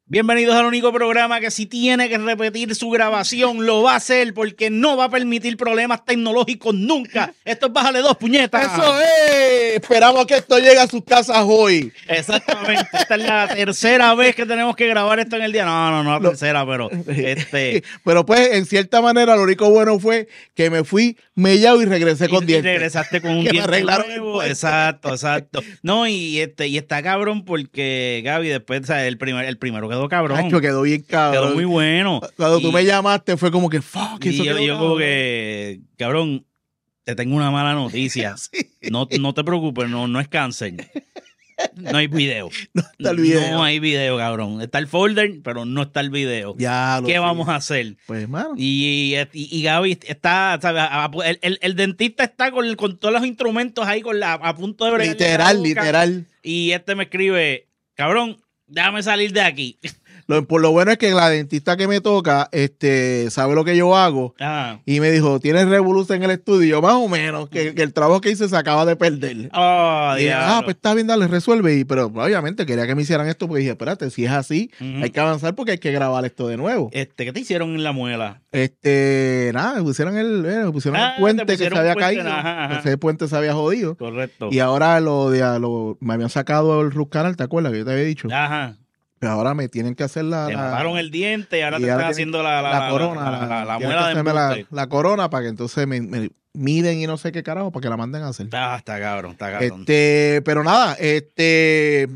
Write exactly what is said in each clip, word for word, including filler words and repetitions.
Bienvenidos al único programa que si tiene que repetir su grabación lo va a hacer porque no va a permitir problemas tecnológicos nunca. Esto es Bájale dos, puñetas. ¡Eso es! Esperamos que esto llegue a sus casas hoy. Exactamente. Esta es la tercera vez que tenemos que grabar esto en el día. No, no, no la No. tercera, pero este... Pero pues, en cierta manera, lo único bueno fue que me fui mellado y regresé con y, dientes. y regresaste con un Que me diente arreglaron nuevo. el Exacto, exacto. No, y este y está cabrón porque Gaby después, o sea, el, primer, el primero quedó cabrón. Nacho, quedó bien cabrón. Quedó muy bueno. Cuando y, tú me llamaste fue como que, fuck, y eso yo, quedó yo como que, cabrón, te tengo una mala noticia. Sí. No, no te preocupes, no, no es cáncer. No hay video. No está el video. No hay video, cabrón. Está el folder, pero no está el video. Ya lo ¿Qué sé. vamos a hacer? Pues, mano. Y, y, y Gaby está, ¿sabes? El, el, el dentista está con, con todos los instrumentos ahí con la, a punto de bregar. Literal, literal. Y este me escribe, cabrón, déjame salir de aquí. Lo, por lo bueno es que la dentista que me toca este, sabe lo que yo hago. Ah. Y me dijo, ¿tienes revolución en el estudio? Y yo, más o menos, que, que el trabajo que hice se acaba de perder. Oh, y, ah, pues está bien, dale, resuelve. Y, pero obviamente quería que me hicieran esto porque dije, espérate, si es así, uh-huh. hay que avanzar porque hay que grabar esto de nuevo. Este, ¿qué te hicieron en la muela? Este, nada, me pusieron el, eh, me pusieron ah, el puente que se había puente, caído. Ajá, ajá. Ese puente se había jodido. Correcto. Y ahora lo de lo, me habían sacado el root canal, ¿te acuerdas que yo te había dicho? Ajá. Pero ahora me tienen que hacer la... Te la, mataron el diente y ahora y te ahora están haciendo la, la, la corona, la, la, la, la, la tienen muela que de hacerme embuste. la, la corona para que entonces me, me miden y no sé qué carajo para que la manden a hacer. Ah, está cabrón, está cabrón. Este, pero nada, este...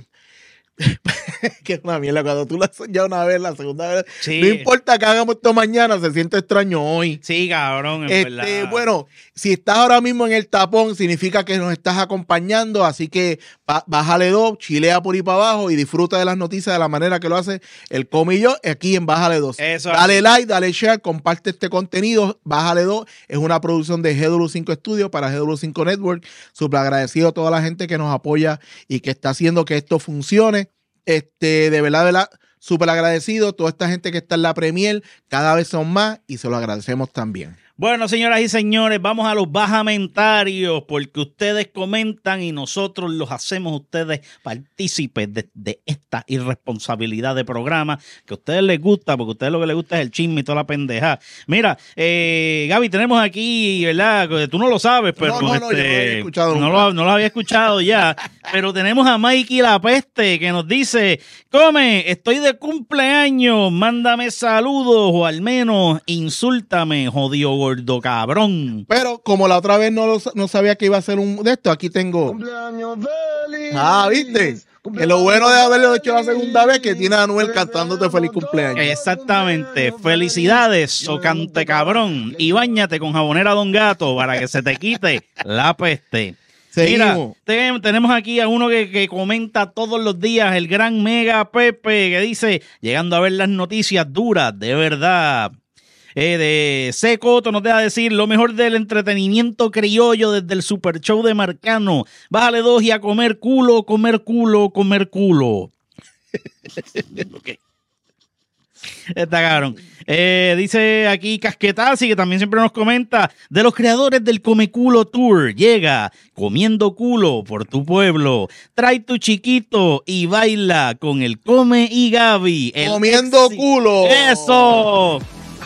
que es una mierda cuando tú la haces ya una vez, la segunda vez. Sí. No importa que hagamos esto mañana, se siente extraño hoy. Sí, cabrón, en este, verdad. Bueno, si estás ahora mismo en el tapón, significa que nos estás acompañando, así que bájale dos, chilea por ahí para abajo y disfruta de las noticias de la manera que lo hace el Comillo aquí en Bájale dos. Eso dale es. like, dale share, comparte este contenido. Bájale dos es una producción de G W cinco Studios para G W cinco Network. Súper agradecido a toda la gente que nos apoya y que está haciendo que esto funcione. Este, de verdad, de verdad, súper agradecido. Toda esta gente que está en la Premier, cada vez son más y se lo agradecemos también. Bueno, señoras y señores, vamos a los bajamentarios porque ustedes comentan y nosotros los hacemos ustedes partícipes de, de esta irresponsabilidad de programa que a ustedes les gusta, porque a ustedes lo que les gusta es el chisme y toda la pendeja. Mira, eh, Gaby, tenemos aquí, ¿verdad? Tú no lo sabes, pero no, no, no, este, yo no lo había escuchado no nunca. lo, no lo había escuchado ya, pero tenemos a Mikey La Peste que nos dice, come, estoy de cumpleaños, mándame saludos o al menos insúltame, jodido gordo cabrón. Pero como la otra vez no, lo, no sabía que iba a ser un de esto, aquí tengo. Cumpleaños feliz. Ah, ¿viste? Que lo bueno de haberlo hecho la segunda vez que tiene a Anuel cantándote feliz cumpleaños. Exactamente. Felicidades, socante cabrón. Y báñate con jabonera Don Gato para que se te quite la peste. Mira, te, tenemos aquí a uno que, que comenta todos los días, el gran Mega Pepe, que dice, llegando a ver las noticias duras, de verdad. Eh, de C. Coto nos deja decir lo mejor del entretenimiento criollo desde el Super Show de Marcano. Bájale dos y a comer culo, comer culo, comer culo. Okay. Está cabrón. Eh, dice aquí Casquetazzi, que también siempre nos comenta, de los creadores del Come Culo Tour. Llega comiendo culo por tu pueblo. Trae tu chiquito y baila con el Come y Gaby. El comiendo exi- culo. ¡Eso!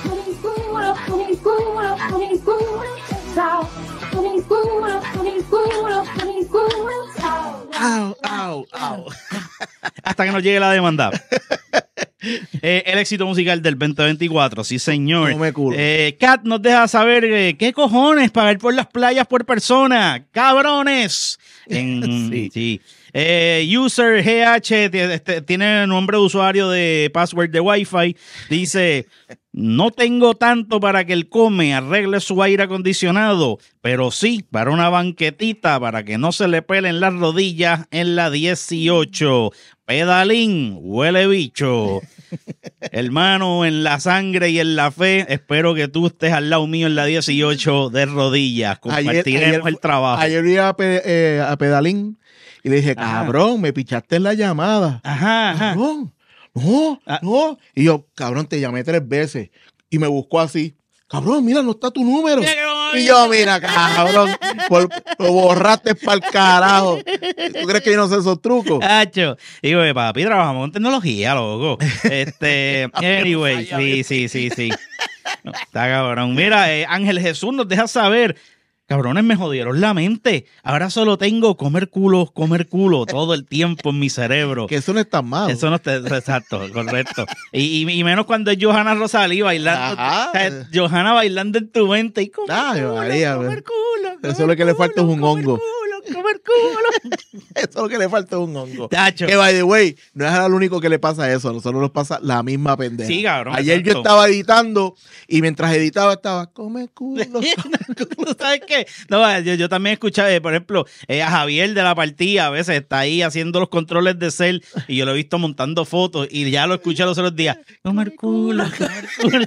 Au, au, au. Hasta que nos llegue la demanda. Eh, el éxito musical del veinte veinticuatro, sí señor. Come culo. Eh, Kat nos deja saber eh, qué cojones pagar por las playas por persona, cabrones. En, sí. sí. Eh, user G H t- tiene nombre de usuario de password de Wi-Fi. Dice, no tengo tanto para que el Come arregle su aire acondicionado, pero sí para una banquetita para que no se le pelen las rodillas en la dieciocho. Pedalín, huele bicho. Hermano, en la sangre y en la fe, espero que tú estés al lado mío en la dieciocho de rodillas. Compartiremos ayer, ayer, el trabajo. Ayer vi a, pe, eh, a Pedalín y le dije, cabrón, me pichaste en la llamada. Ajá, ajá. Cabrón, no, Ah. no. Y yo, cabrón, te llamé tres veces. Y me buscó así. cabrón, mira, no está tu número. Y yo, mira, cabrón, por, lo borraste para el carajo. ¿Tú crees que yo no sé esos trucos? Hacho. Digo, papi, trabajamos en tecnología, loco. Este, anyway, sí, sí, sí, sí. No, está cabrón. Mira, eh, Ángel Jesús nos deja saber. Cabrones, me jodieron la mente. Ahora solo tengo comer culo, comer culo todo el tiempo en mi cerebro. Que eso no es tan malo. Eso no está, exacto, correcto. Y, y, y menos cuando es Johanna Rosalí bailando. O sea, Johanna bailando en tu mente y comer Ay, culo, María, comer culo, comer eso es lo que le falta es un comer hongo. Culo, comer culo. Eso es lo que le falta es un hongo. Tacho. Que, by the way, no es lo único que le pasa eso. A nosotros nos pasa la misma pendeja. Sí, cabrón. Ayer exacto. yo estaba editando y mientras editaba estaba, come culo. ¿Sabes qué? No, yo, yo también escuchaba, eh, por ejemplo, eh, a Javier de la partida, a veces está ahí haciendo los controles de cel y yo lo he visto montando fotos y ya lo escuché los otros días. Comer culo, comer culo.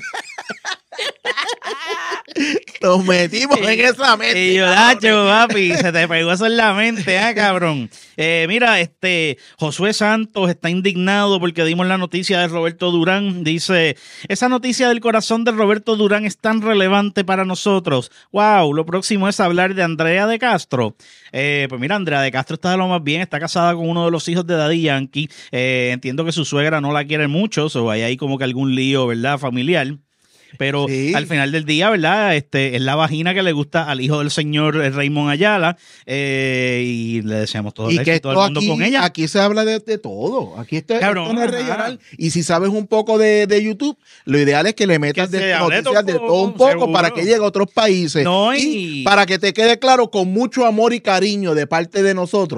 Nos metimos en esa mente. Y yo, Nacho, papi, se te pegó eso en la mente, ¿eh, cabrón? Eh, mira, este, Josué Santos está indignado porque dimos la noticia de Roberto Durán. Dice, esa noticia del corazón de Roberto Durán es tan relevante para nosotros. Wow, lo próximo es hablar de Andrea de Castro. Eh, pues mira, Andrea de Castro está de lo más bien, está casada con uno de los hijos de Daddy Yankee. Eh, entiendo que su suegra no la quiere mucho, o so hay ahí como que algún lío, ¿verdad? Familiar. Pero sí, al final del día, ¿verdad? Este, es la vagina que le gusta al hijo del señor Raymond Ayala eh, y le deseamos todo el éxito del mundo aquí, con ella. Aquí se habla de, de todo. Aquí está, Cabrón, esto no es regional. Y si sabes un poco de, de YouTube, lo ideal es que le metas que de noticias todo, de todo un poco seguro. Para que llegue a otros países. No, y... y para que te quede claro, con mucho amor y cariño de parte de nosotros.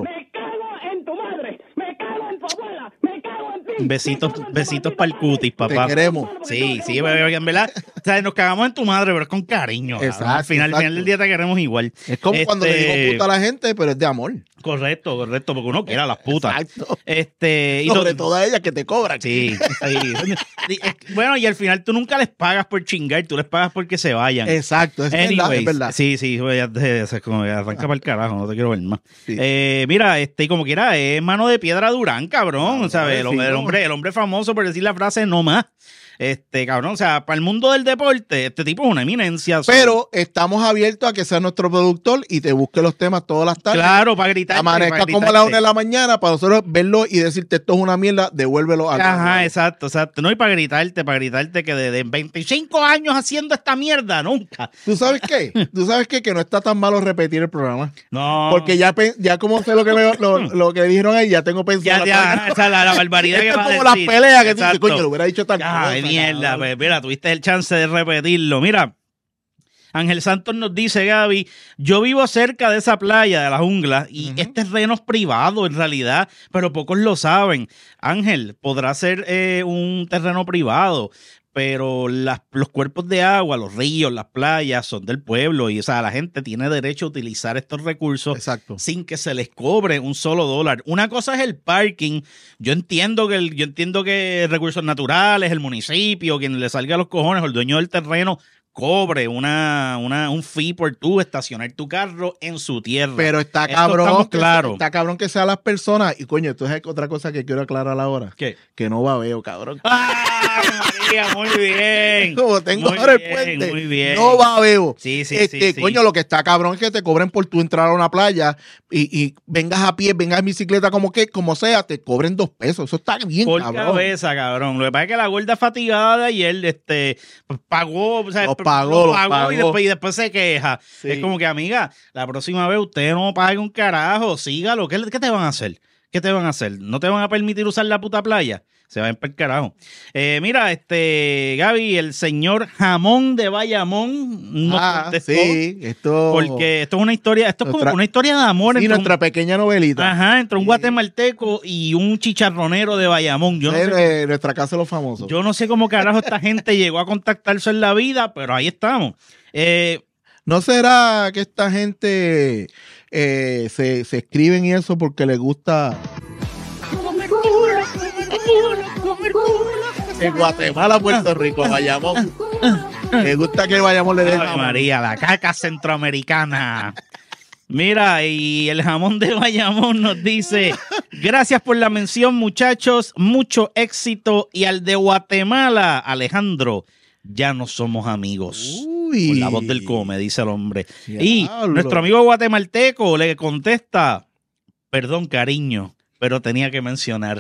Besitos, besitos para el cutis, papá. Te queremos. Sí, sí, en verdad. O sea, nos cagamos en tu madre, pero es con cariño. Exacto, al final, exacto. al final del día te queremos igual. Es como este... cuando le digo puta a la gente, pero es de amor. Correcto, correcto, porque uno quiere a las putas. Exacto. Este, y Sobre to... todo a ellas que te cobran. Sí, sí. Bueno, y al final tú nunca les pagas por chingar, tú les pagas porque se vayan. Exacto, es Anyways, verdad, es verdad. Sí, sí, ya, ya, ya, como arranca para el carajo, no te quiero ver más. Sí. Eh, mira, este, como quiera, es mano de piedra Durán, cabrón, no, ¿sabes? El, el, hombre, el hombre famoso por decir la frase no más. Este, cabrón, o sea, para el mundo del deporte, este tipo es una eminencia. Pero son... estamos abiertos a que sea nuestro productor y te busque los temas todas las tardes. Claro, para gritar. Amanezca como a las una de la mañana para nosotros verlo y decirte esto es una mierda, devuélvelo a Ajá, la exacto, exacto. No, y para gritarte, para gritarte que de, de veinticinco años haciendo esta mierda, nunca. ¿Tú sabes qué? ¿Tú sabes qué? Que no está tan malo repetir el programa. No. Porque ya, ya como sé lo que, me, lo, lo que dijeron ahí, ya tengo pensado. Ya, ya, esa la, la barbaridad que es va como a decir. las peleas que tú dices, coño, lo hubiera dicho tal cosa. Ay, mierda, pues, mira, tuviste el chance de repetirlo. Mira, Ángel Santos nos dice, Gaby, yo vivo cerca de esa playa de la jungla y uh-huh. este terreno es privado en realidad, pero pocos lo saben. Ángel, podrá ser eh, un terreno privado, pero las, los cuerpos de agua, los ríos, las playas son del pueblo y o sea, la gente tiene derecho a utilizar estos recursos Exacto. sin que se les cobre un solo dólar. Una cosa es el parking. Yo entiendo que el, yo entiendo que recursos naturales, el municipio, quien le salga a los cojones o el dueño del terreno cobre una, una, un fee por tú estacionar tu carro en su tierra. Pero está cabrón, que, claro. está cabrón que sean las personas. Y coño, esto es otra cosa que quiero aclarar ahora. ¿Qué? Que no babeo, cabrón. ¡Ah, María! Muy bien. Como tengo muy ahora el bien, puente. Muy bien. No babeo. Sí, sí, este, sí. Coño, sí. lo que está cabrón es que te cobren por tú entrar a una playa y, y vengas a pie, vengas en bicicleta, como que, como sea, te cobren dos pesos. Eso está bien, por cabrón. cabeza, cabrón. Lo que pasa es que la gorda fatigada de ayer este, pues, pagó, o sea, lo pagó, lo lo pagó, pagó. Y, después, y después se queja. Sí. Es como que, amiga, la próxima vez usted no pague un carajo, sígalo. ¿Qué, ¿Qué te van a hacer? ¿Qué te van a hacer? ¿No te van a permitir usar la puta playa? Se va a ir para el carajo. Eh, mira, este, Gaby, el señor Jamón de Bayamón nos ah, contestó. Sí, esto... Porque esto es una historia, esto nuestra, es como una historia de amor. Sí, entre nuestra un, pequeña novelita. Ajá, entre un sí. guatemalteco y un chicharronero de Bayamón. Yo no es sé, nuestra casa de los famosos. Yo no sé cómo carajo esta gente llegó a contactarse en la vida, pero ahí estamos. Eh, ¿No será que esta gente eh, se, se escriben y eso porque les gusta... En Guatemala, Puerto Rico, Bayamón. Me gusta que Bayamón le dé. Ay, María, la caca centroamericana. Mira, y el jamón de Bayamón nos dice, gracias por la mención, muchachos, mucho éxito. Y al de Guatemala, Alejandro, ya no somos amigos. Uy. Con la voz del come, dice el hombre. Diablo. Y nuestro amigo guatemalteco le contesta, perdón, cariño, pero tenía que mencionar.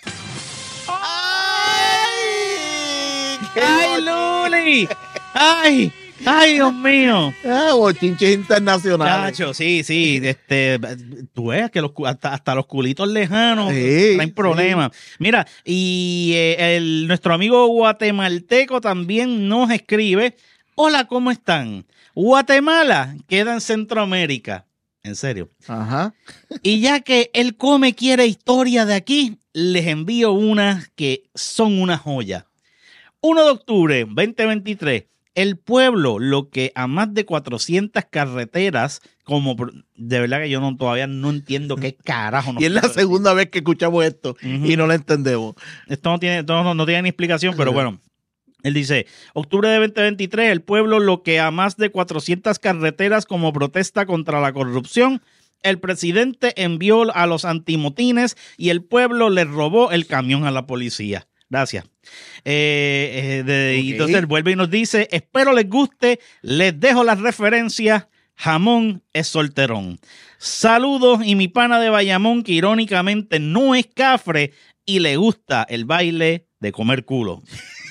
¡Ay! ¡Ay, Luli! ¡Ay! ¡Ay, Dios mío! Ah, bochinches internacionales. Chacho, sí, sí. Este, tú ves que los, hasta, hasta los culitos lejanos Sí, traen problemas. Sí. Mira, y eh, el, nuestro amigo guatemalteco también nos escribe, hola, ¿cómo están? Guatemala queda en Centroamérica. En serio. Ajá. Y ya que el come quiere historia de aquí, les envío unas que son una joya. primero de octubre veinte veintitrés. El pueblo, lo que a más de cuatrocientas carreteras, como de verdad que yo no, todavía no entiendo qué carajo. Y es la segunda vez que escuchamos esto uh-huh. y no lo entendemos. Esto no tiene, esto no, no tiene ni explicación, pero bueno. Él dice, octubre de veinte veintitrés, el pueblo, lo que a más de cuatrocientas carreteras como protesta contra la corrupción, el presidente envió a los antimotines y el pueblo le robó el camión a la policía. Gracias. Eh, eh, de, okay. Entonces él vuelve y nos dice, espero les guste, les dejo las referencias, jamón es solterón. Saludos y mi pana de Bayamón que irónicamente no es cafre y le gusta el baile de comer culo.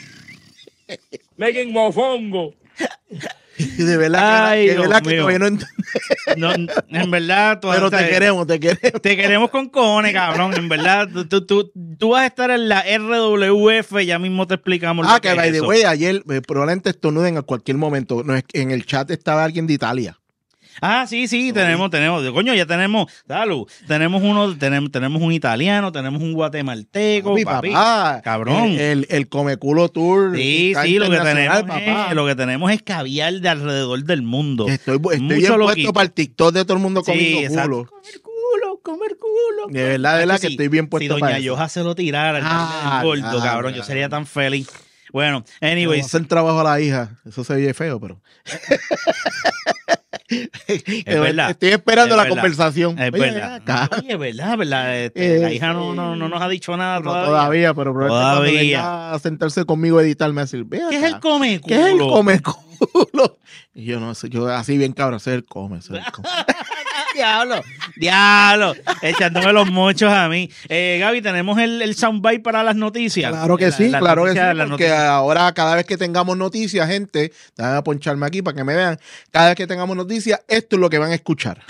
Megan mofongo. De verdad, Ay, que, de verdad que todavía no, no En verdad, pero te, te queremos, te queremos. Te queremos con cojones, cabrón. En verdad, tú, tú, tú vas a estar en la R W F, ya mismo te explicamos. Ah, lo que, que by es the way, ayer eh, probablemente estornuden a cualquier momento. No, es, en el chat estaba alguien de Italia. Ah, sí, sí, tenemos, tenemos, coño, ya tenemos, Dalu, tenemos uno, tenemos, tenemos un italiano, tenemos un guatemalteco, papi, papi, papá, cabrón. El, el, el Comeculo Tour. Sí, sí, lo que tenemos papá. Es, lo que tenemos es caviar de alrededor del mundo. Estoy, estoy bien puesto para el TikTok de todo el mundo comiendo sí, culo. Comer culo, comer culo. De verdad, de verdad que, que si, estoy bien puesto si para doña Yoja se lo tirara, ah, el gordo, ah, cabrón, ah, yo sería tan feliz. Bueno, anyways. Hacer trabajo a la hija, eso se oye feo, pero... Es verdad. Estoy esperando es la verdad. conversación. Es Oye, verdad. Oye, es verdad, verdad. Este, eh, la hija no, no, no nos ha dicho nada no, todavía. Todavía, pero todavía. A sentarse conmigo a editarme a decir, ¿qué acá, es el come culo? ¿Qué es el come culo? Y yo no sé, yo así bien cabrón, ese es el come, ese es el come. Diablo, diablo, echándome los mochos a mí. Eh, Gaby, ¿tenemos el, el soundbite para las noticias? Claro que la, sí, la claro noticia, que sí, porque noticias. Ahora cada vez que tengamos noticias, gente, déjame poncharme aquí para que me vean, cada vez que tengamos noticias, esto es lo que van a escuchar.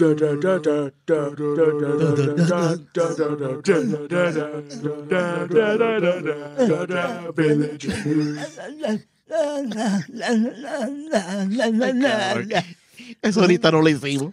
Eso ahorita no lo hicimos.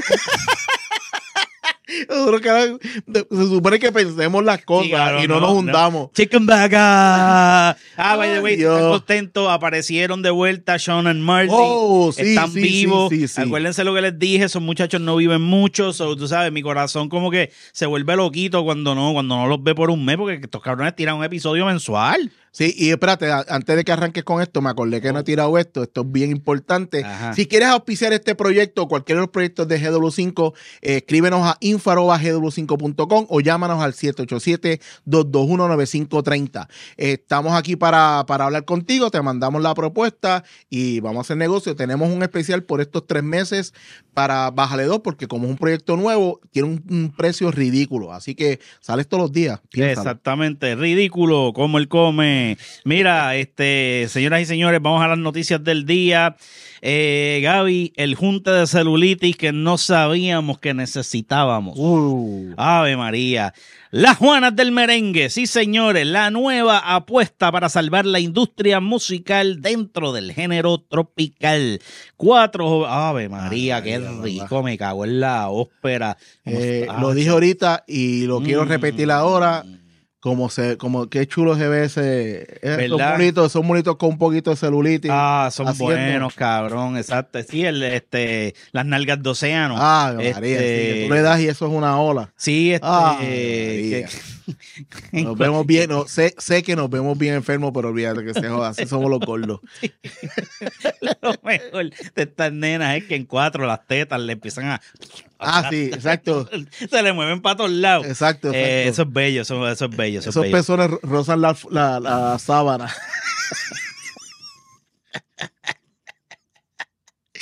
Se supone que pensemos las cosas sí, claro, y no, no nos hundamos. No. Chicken Baga. Ah, by the way, están contentos. Aparecieron de vuelta Sean and Marty. Oh, sí, están sí, vivos. Sí, sí, sí. Acuérdense lo que les dije. Esos muchachos no viven mucho. So, tú sabes, mi corazón como que se vuelve loquito cuando no, cuando no los ve por un mes, porque estos cabrones tiran un episodio mensual. Sí, y espérate, antes de que arranques con esto, me acordé que no he tirado esto, esto es bien importante. Ajá. Si quieres auspiciar este proyecto o cualquiera de los proyectos de G W cinco, eh, escríbenos a info arroba g w cinco punto com o llámanos al siete ocho siete, dos dos uno, nueve cinco tres cero. Eh, estamos aquí para, para hablar contigo, te mandamos la propuesta y vamos a hacer negocio. Tenemos un especial por estos tres meses para Bájale dos, porque como es un proyecto nuevo, tiene un, un precio ridículo, así que sales todos los días. Piénsalo. Exactamente, ridículo, como el come. Mira, este, señoras y señores, vamos a las noticias del día. Eh, Gaby, el junte de celulitis que no sabíamos que necesitábamos. Uh. Ave María. Las Juanas del Merengue, sí señores, la nueva apuesta para salvar la industria musical dentro del género tropical. Cuatro, Ave María, ah, qué María, rico, me cago en la ópera. Eh, lo dije ahorita y lo mm. quiero repetir ahora. Como se, como qué chulo se ve ese, esos monitos, son monitos con un poquito de celulitis. Ah, son haciendo. Buenos, cabrón, exacto. Sí, el, este, las nalgas de océano. Ah, María, este, sí, tú le das y eso es una ola. Sí, este, ah, que, nos vemos bien, no, sé, sé que nos vemos bien enfermos, pero olvídate que se joda, así somos los gordos. Sí. Lo mejor de estas nenas es que en cuatro las tetas le empiezan a... Ah, sí, exacto. Se le mueven para todos lados. Exacto, exacto. Eh, eso es bello, eso, eso es bello. Eso Esos es bello. pezones rozan la, la, la sábana.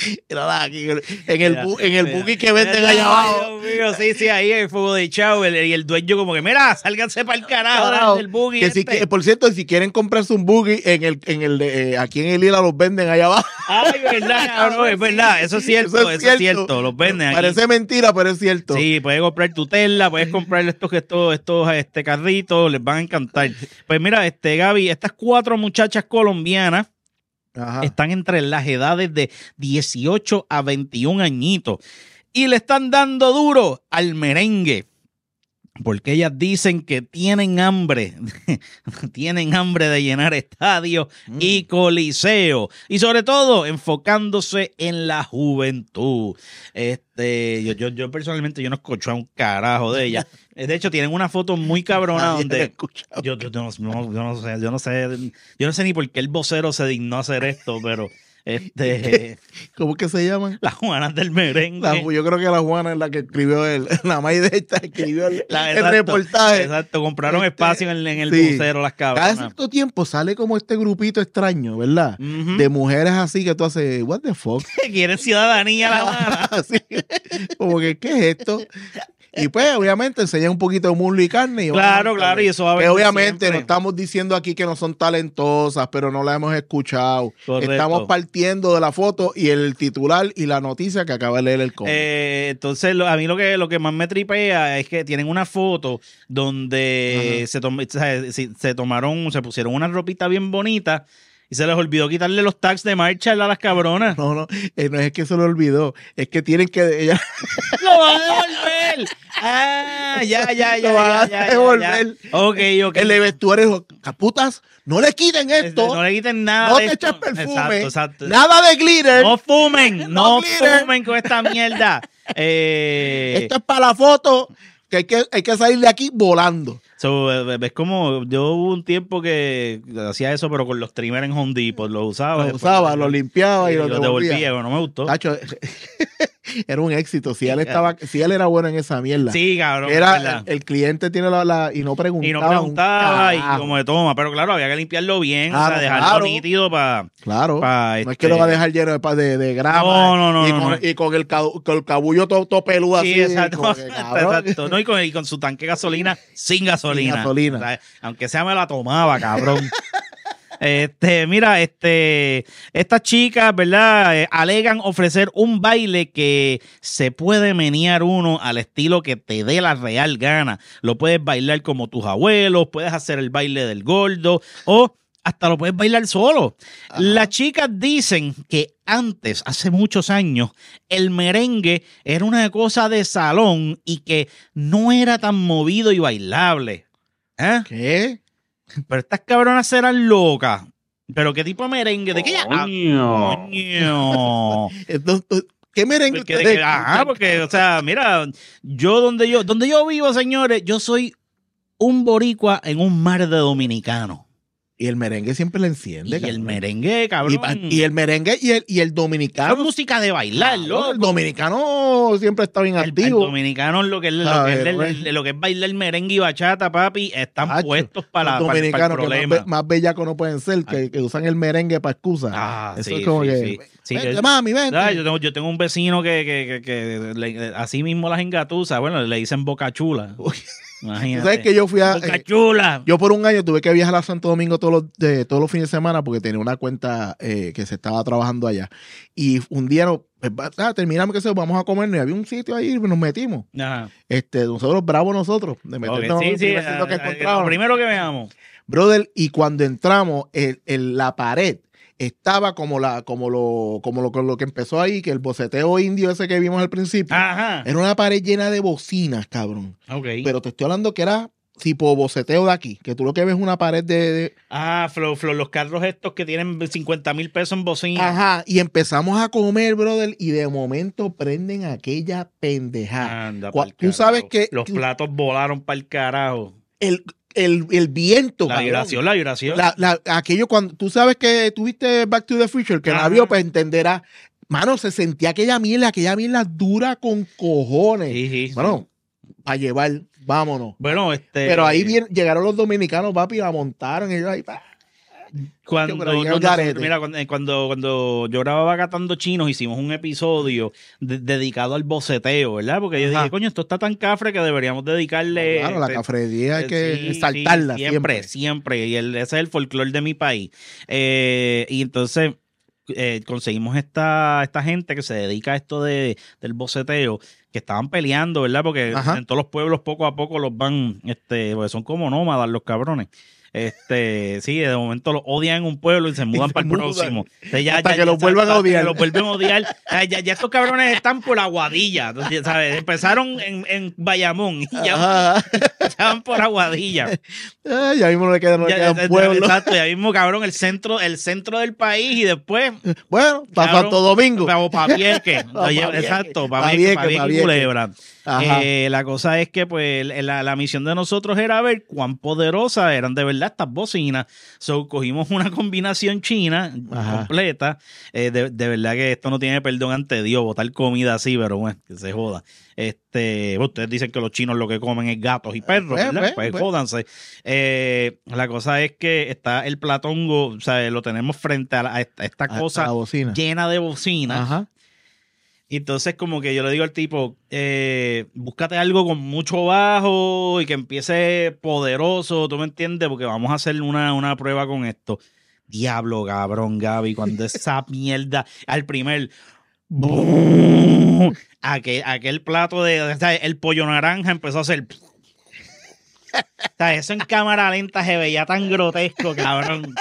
Mira, aquí, en el, bu, en el buggy que venden mira, allá abajo. Dios mío, sí, sí, ahí el fuego de chavo y el dueño como que, mira, sálganse para el carajo, carajo del buggy. Que este. si, que, por cierto, si quieren comprarse un buggy, en el, en el de, eh, aquí en el Isla los venden allá abajo. Ay, verdad, cabrón, es verdad, eso es cierto, eso es, eso es cierto, los venden aquí. Parece mentira, pero es cierto. Sí, puedes comprar tu Tesla, puedes comprar estos, estos, estos este, carritos, les van a encantar. Pues mira, este Gaby, estas cuatro muchachas colombianas Ajá. están entre las edades de dieciocho a veintiún añitos y le están dando duro al merengue. Porque ellas dicen que tienen hambre, tienen hambre de llenar estadios mm. y coliseos. Y sobre todo, enfocándose en la juventud. Este, yo, yo, yo personalmente, yo no escucho a un carajo de ellas. De hecho, tienen una foto muy cabrona donde... Yo, yo, yo, no, no, yo, no sé, yo no sé, yo no sé ni por qué el vocero se dignó a hacer esto, pero... Este, ¿Cómo que se llaman? Las Juanas del Merengue. La, yo creo que la Juana es la que escribió el, la maíz de esta escribió el, la, exacto, el reportaje. Exacto, compraron este, espacio en, en el sí. bucero las cabras. Cada cierto tiempo sale como este grupito extraño, ¿verdad? Uh-huh. De mujeres así que tú haces, what the fuck. Quieren ciudadanía la mala. Sí. Como que, ¿qué es esto? Y pues, obviamente, enseñan un poquito de muslo y carne. Y claro, obviamente, claro, y eso va a venir obviamente, siempre. No estamos diciendo aquí que no son talentosas, pero no la hemos escuchado. Correcto. Estamos partiendo de la foto y el titular y la noticia que acaba de leer el cómic. Eh, entonces, lo, a mí lo que, lo que más me tripea es que tienen una foto donde se, tom se, se tomaron, se pusieron una ropita bien bonita. Y se les olvidó quitarle los tags de Marshall a las cabronas. No, no, eh, no es que se lo olvidó, es que tienen que... Ella... ¡Lo van a devolver! Ah, ya, ya, ya. Lo van a ya, devolver. Ya, ya. Ok, ok. El de vestuario, caputas, no le quiten esto. No le quiten nada. No de te esto. eches perfume. Exacto, exacto. Nada de glitter. No fumen, no, no glitter. fumen con esta mierda. Eh... Esto es para la foto, que hay que, hay que salir de aquí volando. So, es como, yo hubo un tiempo que hacía eso, pero con los trimmers en Home Depot, los usaba. Los usaba, los limpiaba y, y los devolvía. devolvía pero no me gustó. Tacho, era un éxito. Si él estaba, si él era bueno en esa mierda. Sí, cabrón. Era, el, el cliente tiene la, la, y no preguntaba. Y no preguntaba, y como de toma. Pero claro, había que limpiarlo bien, claro, o sea, dejarlo claro. nítido para. Claro. Pa, no este... es que lo va a dejar lleno de, de, de grama. No, no, no. Y, no, con, no. y con, el, con el cabullo todo, todo peludo sí, así. Exacto. Que, exacto. No, y, con, y con su tanque de gasolina sin gasolina. Sin gasolina. O sea, aunque sea me la tomaba, cabrón. Este, mira, este, estas chicas, ¿verdad? Eh, alegan ofrecer un baile que se puede menear uno al estilo que te dé la real gana. Lo puedes bailar como tus abuelos, puedes hacer el baile del gordo o hasta lo puedes bailar solo. Ajá. Las chicas dicen que antes, hace muchos años, el merengue era una cosa de salón y que no era tan movido y bailable. ¿Eh? ¿Qué? Pero estas cabronas serán locas. ¿Pero qué tipo de merengue? ¿De qué ya? ¡Coño! ¡Coño! ¿Qué merengue? Porque, de que, ajá, porque, o sea, mira, yo donde yo, donde yo vivo, señores, yo soy un boricua en un mar de dominicanos. Y el merengue siempre le enciende. Y cabrón. el merengue, cabrón. Y, y el merengue y el, y el dominicano. Es música de bailar, ¿no? El dominicano siempre está bien el, activo. El dominicano, lo que es, lo, que es, el, lo que es bailar merengue y bachata, papi, están Hacho, puestos para, los para, para el problema. Que más, más bellacos no pueden ser, que, que usan el merengue para excusas. Ah, Eso sí, es como sí, que, sí. sí vente, que, mami, vente. Yo tengo, yo tengo un vecino que, que, que, que le, así mismo las engatusa, bueno, le dicen Boca Chula. Imagínate. ¿Sabes que yo fui a Boca Chula? Eh, yo por un año tuve que viajar a Santo Domingo todos los, de, todos los fines de semana porque tenía una cuenta eh, que se estaba trabajando allá. Y un día no, ah, terminamos que se vamos a comer y había un sitio ahí y nos metimos. Ajá. Este, nosotros bravos nosotros de meternos okay, sí, sí, uh, que encontramos. Lo primero que veamos. Brother, y cuando entramos, el, el, la pared estaba como la como lo como lo, lo que empezó ahí, que el boceteo indio ese que vimos al principio. Ajá. Era una pared llena de bocinas, cabrón. Okay. Pero te estoy hablando que era tipo boceteo de aquí, que tú lo que ves es una pared de... de... Ah, Flo, Flo, los carros estos que tienen cincuenta mil pesos en bocina. Ajá, y empezamos a comer, brother, y de momento prenden aquella pendejada. Anda, tú sabes que... Los tú, platos volaron para el carajo. El... El, el viento, la vibración, la vibración. La, la, aquello cuando tú sabes que tuviste Back to the Future, que la vio, pues entenderás. Mano, se sentía aquella mierda, aquella mierda dura con cojones. Sí, sí, bueno, sí. A llevar, vámonos. Bueno, este. Pero ahí bien, llegaron los dominicanos, papi, la montaron. Y yo ahí, pa. Cuando, Pero bien no, al garete. mira, cuando, cuando, cuando yo grababa Catando Chinos, hicimos un episodio de- dedicado al boceteo, ¿verdad? Porque yo Ajá. dije, coño, esto está tan cafre que deberíamos dedicarle. Claro, la este, cafrería hay eh, que sí, exaltarla sí, siempre. siempre. Siempre. Y el, ese es el folclore de mi país. Eh, y entonces eh, conseguimos esta, esta gente que se dedica a esto de, del boceteo, que estaban peleando, ¿verdad? Porque Ajá. en todos los pueblos poco a poco los van, este, porque son como nómadas los cabrones. Este, sí, de momento los odian en un pueblo y se mudan se para el mudan. próximo. Entonces, ya, Hasta ya- que ya los vuelvan a hasta que odiar. los vuelven a odiar. Ya, ya, ya estos cabrones están por Aguadilla. Entonces, ¿sabes? Empezaron en, en Bayamón y ya, Ajá. ya van por Aguadilla. Ay, ya mismo no le queda, no le Ya, queda ya, un pueblo. Exacto, ya mismo, cabrón, el centro, el centro del país y después Bueno, para cabrón, Santo Domingo. o para Vieques. Pa' Vieques. Exacto, Pa' para Vieques, Vieques, pa' y Vieques. Culebra. Ajá. Eh, la cosa es que pues la, la misión de nosotros era ver cuán poderosas eran de verdad estas bocinas. So, cogimos una combinación china Ajá. completa. Eh, de, de verdad que esto no tiene perdón ante Dios, botar comida así, pero bueno, que se joda. Este, ustedes dicen que los chinos lo que comen es gatos y perros, Pues, ¿verdad? pues, Pues, pues. jódanse. Eh, la cosa es que está el platongo, o sea, lo tenemos frente a, la- a esta, a esta A- cosa a la bocina. llena de bocinas. Ajá. Y entonces como que yo le digo al tipo, eh, búscate algo con mucho bajo y que empiece poderoso, ¿tú me entiendes? Porque vamos a hacer una, una prueba con esto. Diablo, cabrón, Gaby, cuando esa mierda, al primer... ¡bum! Aquel, aquel plato de... O sea, el pollo naranja empezó a hacer... O sea, eso en cámara lenta se veía tan grotesco, cabrón.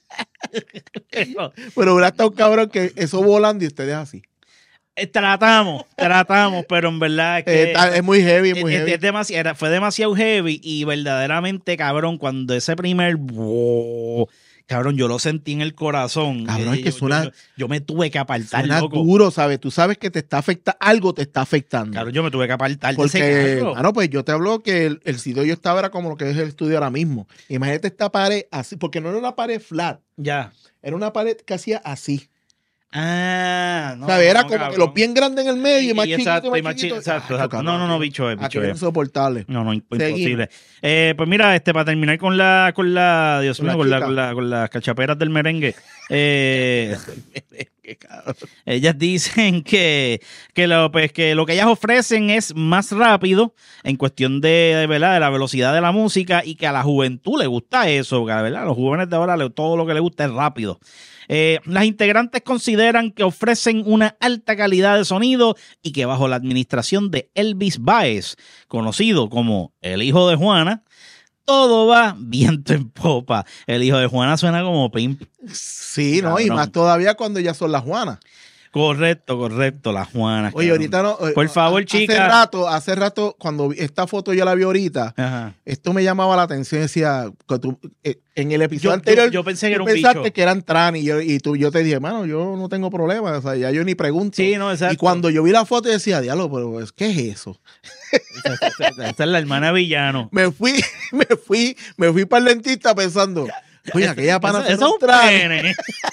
Pero hubiera estado cabrón que eso volando y ustedes así. Eh, Tratamos, tratamos, pero en verdad es que... Eh, está- es muy heavy, muy Es- heavy. es demasi- era- fue demasiado heavy y verdaderamente, cabrón, cuando ese primer... wow, cabrón, yo lo sentí en el corazón. Cabrón, es Eh, que yo, suena- yo, yo me tuve que apartar, Suena loco. duro, ¿sabes? Tú sabes que te está afectando, algo te está afectando. Cabrón, yo me tuve que apartar de ese Porque, carro. ah, no, pues yo te hablo que el, el sitio yo estaba era como lo que es el estudio ahora mismo. Imagínate esta pared así, porque no era una pared flat, Ya. era una pared que hacía así. Ah, no. ¿Sabes? Era no, como cabrón. que los bien grandes en el medio y más chiquito, exacto, y más y más chi- chiquito. exacto, Ah, exacto. cabrón, No, no, no, aquello- bicho es, bicho aquello es. era insoportable. No, no, imp- Seguimos. imposible. Eh, pues mira, este, para terminar con la, con la, Dios Con mío, la con la, chica. con la, con las cachaperas del merengue. Eh, ellas dicen que, que, lo, pues, que lo que ellas ofrecen es más rápido en cuestión de, de, ¿verdad? de la velocidad de la música y que a la juventud le gusta eso, ¿verdad? A los jóvenes de ahora le- todo lo que les gusta es rápido. Eh, las integrantes consideran que ofrecen una alta calidad de sonido y que bajo la administración de Elvis Baez, conocido como el hijo de Juana, todo va viento en popa. El hijo de Juana suena como pimp. Sí, ¿no? Y Cabrón. más todavía cuando ya son las Juanas. Correcto, correcto, las Juanas. Oye, cabrón. ahorita no. eh, Por favor, hace chica. rato, hace rato, cuando vi esta foto yo la vi ahorita, Ajá. esto me llamaba la atención. Decía, que tú, eh, en el episodio Yo, anterior, yo, yo pensé que era tú un pensaste bicho. que eran trans y yo, y tú, yo te dije, mano, yo no tengo problema. O sea, ya yo ni pregunto. Sí, no, exacto. Y cuando yo vi la foto, yo decía, diablo, pero pues, ¿qué es eso? Esta es la hermana villano. Me fui, me fui, me fui para el dentista pensando, oye, aquella pana Eso, eso es un trans. pene.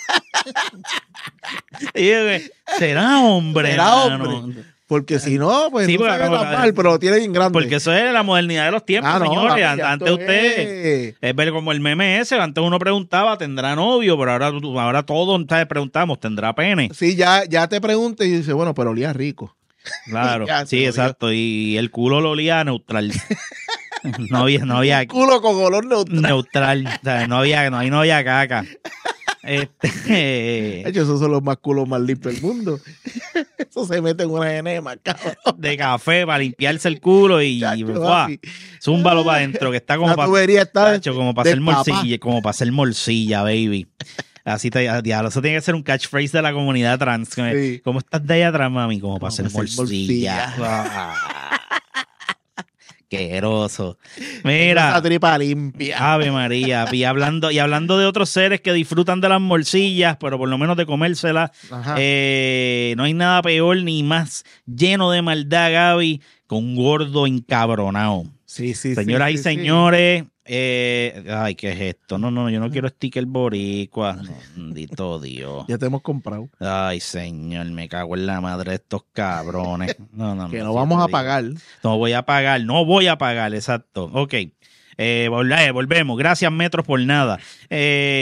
Y yo, será hombre. Será hermano. hombre. Porque si no, pues Sí, no porque- se ve tan porque- mal, pero lo tiene bien grande. Porque eso es la modernidad de los tiempos, Ah, no, señores. papi, An- ya Antes esto usted, es- es ver como el meme ese, antes uno preguntaba, ¿tendrá novio? Pero ahora, tú- ahora todos ¿sabes? preguntamos, ¿tendrá pene? Sí, ya, ya te pregunta y dice, bueno, pero olía rico. Claro, Ya, sí, se lo exacto. Y el culo lo olía neutral. No había, no había Culo con olor neutral. neutral. O sea, no había, no, ahí no había caca. Este, De hecho, esos son los más culos más limpios del mundo. Eso se mete en una enema, cabrón. de café para limpiarse el culo y, Chacho, y ¡guau! papi. Zúmbalo para adentro, que está como La para tubería está Chacho, como para de hacer papá. morcilla, como para hacer morcilla, baby. Así te diablo, eso tiene que ser un catchphrase de la comunidad trans. Sí. ¿Cómo estás de allá atrás, mami? Como para hacer para hacer morcilla. morcilla. Ah, qué eroso. Esa Mira, tripa limpia. Ave María. Y hablando, y hablando de otros seres que disfrutan de las morcillas, pero por lo menos de comérselas, Ajá. eh, no hay nada peor ni más lleno de maldad, Gaby, con un gordo encabronado. Sí, sí, Señoras sí, y sí, señores, eh, ay, ¿qué es esto? No, no, yo no quiero sticker boricua. No, bendito Dios. sí. Ya te hemos comprado. Ay, señor, me cago en la madre de estos cabrones. No, no, Que no, no sí vamos te a digo. pagar. No voy a pagar, no voy a pagar, exacto. Ok. Eh, vol- eh, volvemos. Gracias, Metros, por nada. Eh,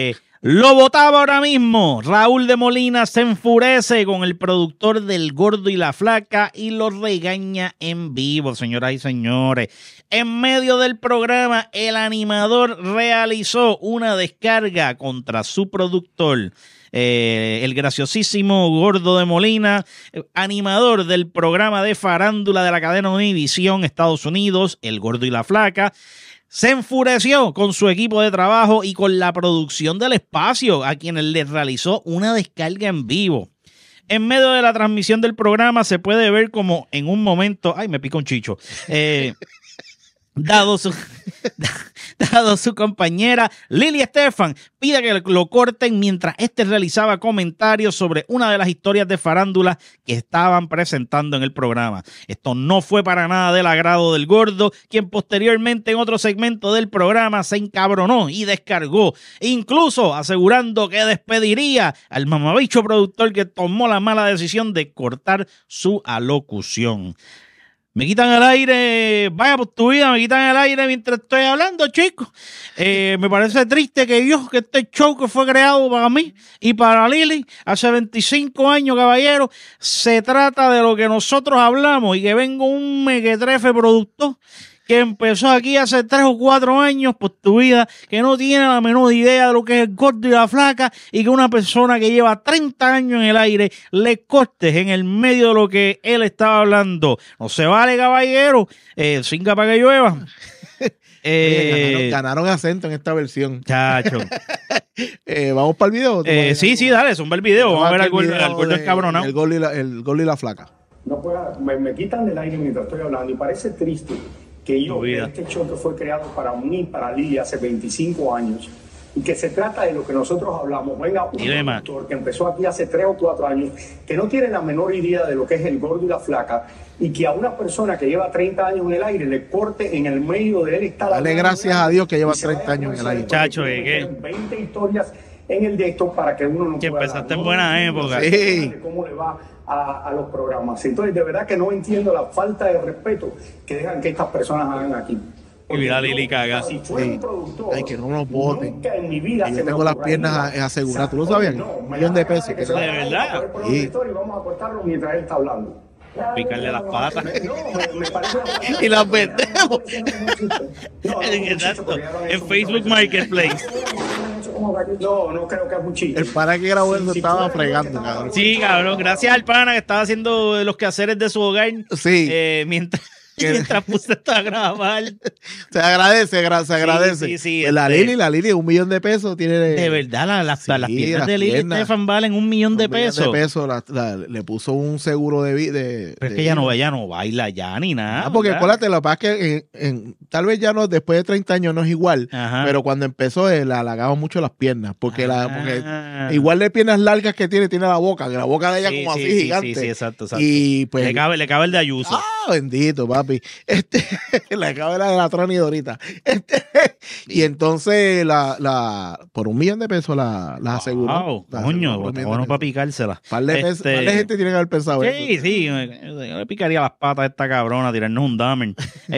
Lo votaba ahora mismo. Raúl de Molina se enfurece con el productor del Gordo y la Flaca y lo regaña en vivo, señoras y señores. En medio del programa, el animador realizó una descarga contra su productor. Eh, el graciosísimo Gordo de Molina, animador del programa de farándula de la cadena Univisión Estados Unidos, El Gordo y la Flaca, se enfureció con su equipo de trabajo y con la producción del espacio, a quienes les realizó una descarga en vivo. En medio de la transmisión del programa se puede ver como en un momento... ¡Ay, me pica un chicho! Eh... Dado su, dado su compañera Lili Estefan pide que lo corten mientras este realizaba comentarios sobre una de las historias de farándula que estaban presentando en el programa. Esto no fue para nada del agrado del Gordo, quien posteriormente en otro segmento del programa se encabronó y descargó, incluso asegurando que despediría al mamabicho productor que tomó la mala decisión de cortar su alocución. Me quitan el aire, vaya por tu vida, me quitan el aire mientras estoy hablando, chicos. Eh, me parece triste que yo, que este show que fue creado para mí y para Lili hace veinticinco años, caballero, se trata de lo que nosotros hablamos y que venga un mequetrefe productor que empezó aquí hace tres o cuatro años por tu vida, que no tiene la menor idea de lo que es el Gordo y la Flaca, y que una persona que lleva treinta años en el aire le cortes en el medio de lo que él estaba hablando. No se vale, caballero. Eh, cinca para que llueva. eh, Oye, ganaron, ganaron acento en esta versión. Chacho. eh, ¿Vamos para el video? Eh, sí, sí, dale, son ver el video. Vamos, Vamos a ver al Gordo, al gordo escabronado. El Gordo y la, el Gordo y la Flaca. No pueda, me, me quitan del aire mientras estoy hablando y parece triste que yo, este show que fue creado para mí, para Lili, hace veinticinco años, y que se trata de lo que nosotros hablamos. Venga, un productor que empezó aquí hace tres o cuatro años, que no tiene la menor idea de lo que es el Gordo y la Flaca, y que a una persona que lleva treinta años en el aire le corte en el medio de él. Está Dale gracias a Dios que lleva treinta años en el aire. Chacho, ¿qué? veinte historias en el de esto para que uno no que pueda empezaste dar, en buena no, época. Sí. Cómo le va a, a los programas. Entonces, de verdad que no entiendo la falta de respeto que dejan que estas personas hagan aquí. Y mira, Lili caga. Si fuera sí. un productor, ay, que no nos voten. nunca en mi vida yo tengo las piernas aseguradas. ¿Tú lo sabías? No, un millón de pesos. Que de verdad. Sí. Y vamos a cortarlo mientras él está hablando. Picarle las patas. No, me, me parece y las vendemos. No, exacto. En Facebook Marketplace. No, no creo que es un chiste. El pana que grabó eso estaba fregando, cabrón. Sí, cabrón. Gracias al pana que estaba haciendo los quehaceres de su hogar. Sí. Eh, mientras. Mientras puse esto a grabar. Se agradece, se agradece. Sí, sí, sí, pues la este... Lili, la Lili, un millón de pesos tiene. De verdad, la, la, sí, las piernas las de Lili piernas, Estefan valen un millón de un pesos. Un millón de pesos, la, la, le puso un seguro de vida. De, Pero es de que ella no, ella no baila ya ni nada. Ah, porque acuérdate, lo que pasa es que en, en, tal vez ya no, después de treinta años no es igual. Ajá. Pero cuando empezó, eh, le halagaba mucho las piernas. Porque, la, porque igual de piernas largas que tiene, tiene la boca. Que la boca de ella sí, como sí, así sí, gigante. Sí, sí, exacto, exacto. Y pues. Le cabe, le cabe el de Ayuso. Ah, bendito, papi. Este, le cabe la de la Troni de ahorita. Este, y entonces, la, la, por un millón de pesos la, la aseguró. Wow, la coño, bueno para picársela. Par de, este, par de gente tiene que haber pensado sí, eso. Sí, sí, yo le picaría las patas a esta cabrona, tirarnos un damer.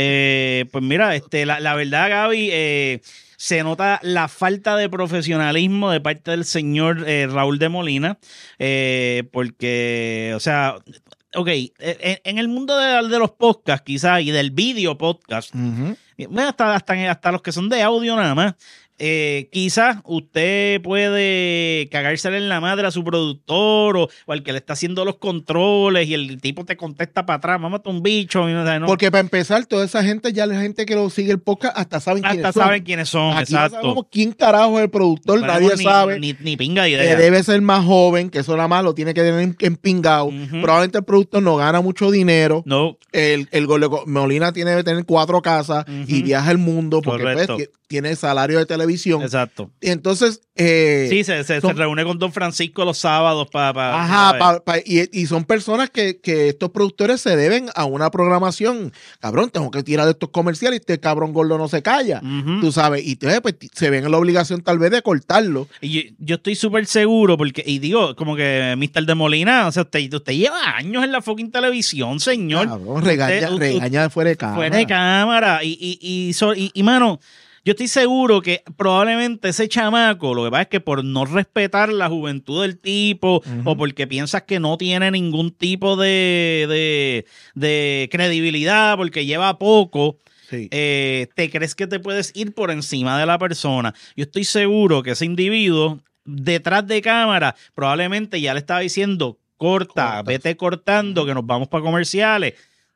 eh, pues mira, este, la, la verdad, Gaby, eh, se nota la falta de profesionalismo de parte del señor eh, Raúl de Molina, eh, porque, o sea, ok, en, en el mundo de, de los podcasts quizás y del video podcast, uh-huh. hasta, hasta, hasta los que son de audio nada más, Eh, quizás usted puede cagársele en la madre a su productor o, o al que le está haciendo los controles y el tipo te contesta para atrás, mámate un bicho. ¿No? ¿no? Porque para empezar, toda esa gente, ya la gente que lo sigue el podcast, hasta saben hasta quiénes son. Hasta saben quiénes son, Aquí exacto. No sabemos quién carajo es el productor, no nadie ni, sabe. Ni, ni pinga idea. Que debe ser más joven, que eso nada más lo tiene que tener empingado. Uh-huh. Probablemente el productor no gana mucho dinero. No. El, el Molina tiene que tener cuatro casas uh-huh. y viaja el mundo porque pues, tiene salario de televisión. Exacto. Y entonces... Eh, sí, se, se, son, se reúne con Don Francisco los sábados para... Pa, ajá, pa, pa, y, y son personas que, que estos productores se deben a una programación. Cabrón, tengo que tirar de estos comerciales y este cabrón gordo no se calla. Uh-huh. Tú sabes, y entonces pues, se ven en la obligación tal vez de cortarlo. Y yo, yo estoy súper seguro porque, y digo, como que mister de Molina, o sea, usted, usted lleva años en la fucking televisión, señor. Cabrón, regaña, usted, regaña de fuera de cámara. Fuera de cámara. Y, y, y, so, y, y mano... Yo estoy seguro que probablemente ese chamaco, lo que pasa es que por no respetar la juventud del tipo uh-huh. o porque piensas que no tiene ningún tipo de, de, de credibilidad porque lleva poco, sí. eh, te crees que te puedes ir por encima de la persona. Yo estoy seguro que ese individuo detrás de cámara probablemente ya le estaba diciendo corta, Corta. vete cortando que nos vamos para comerciales.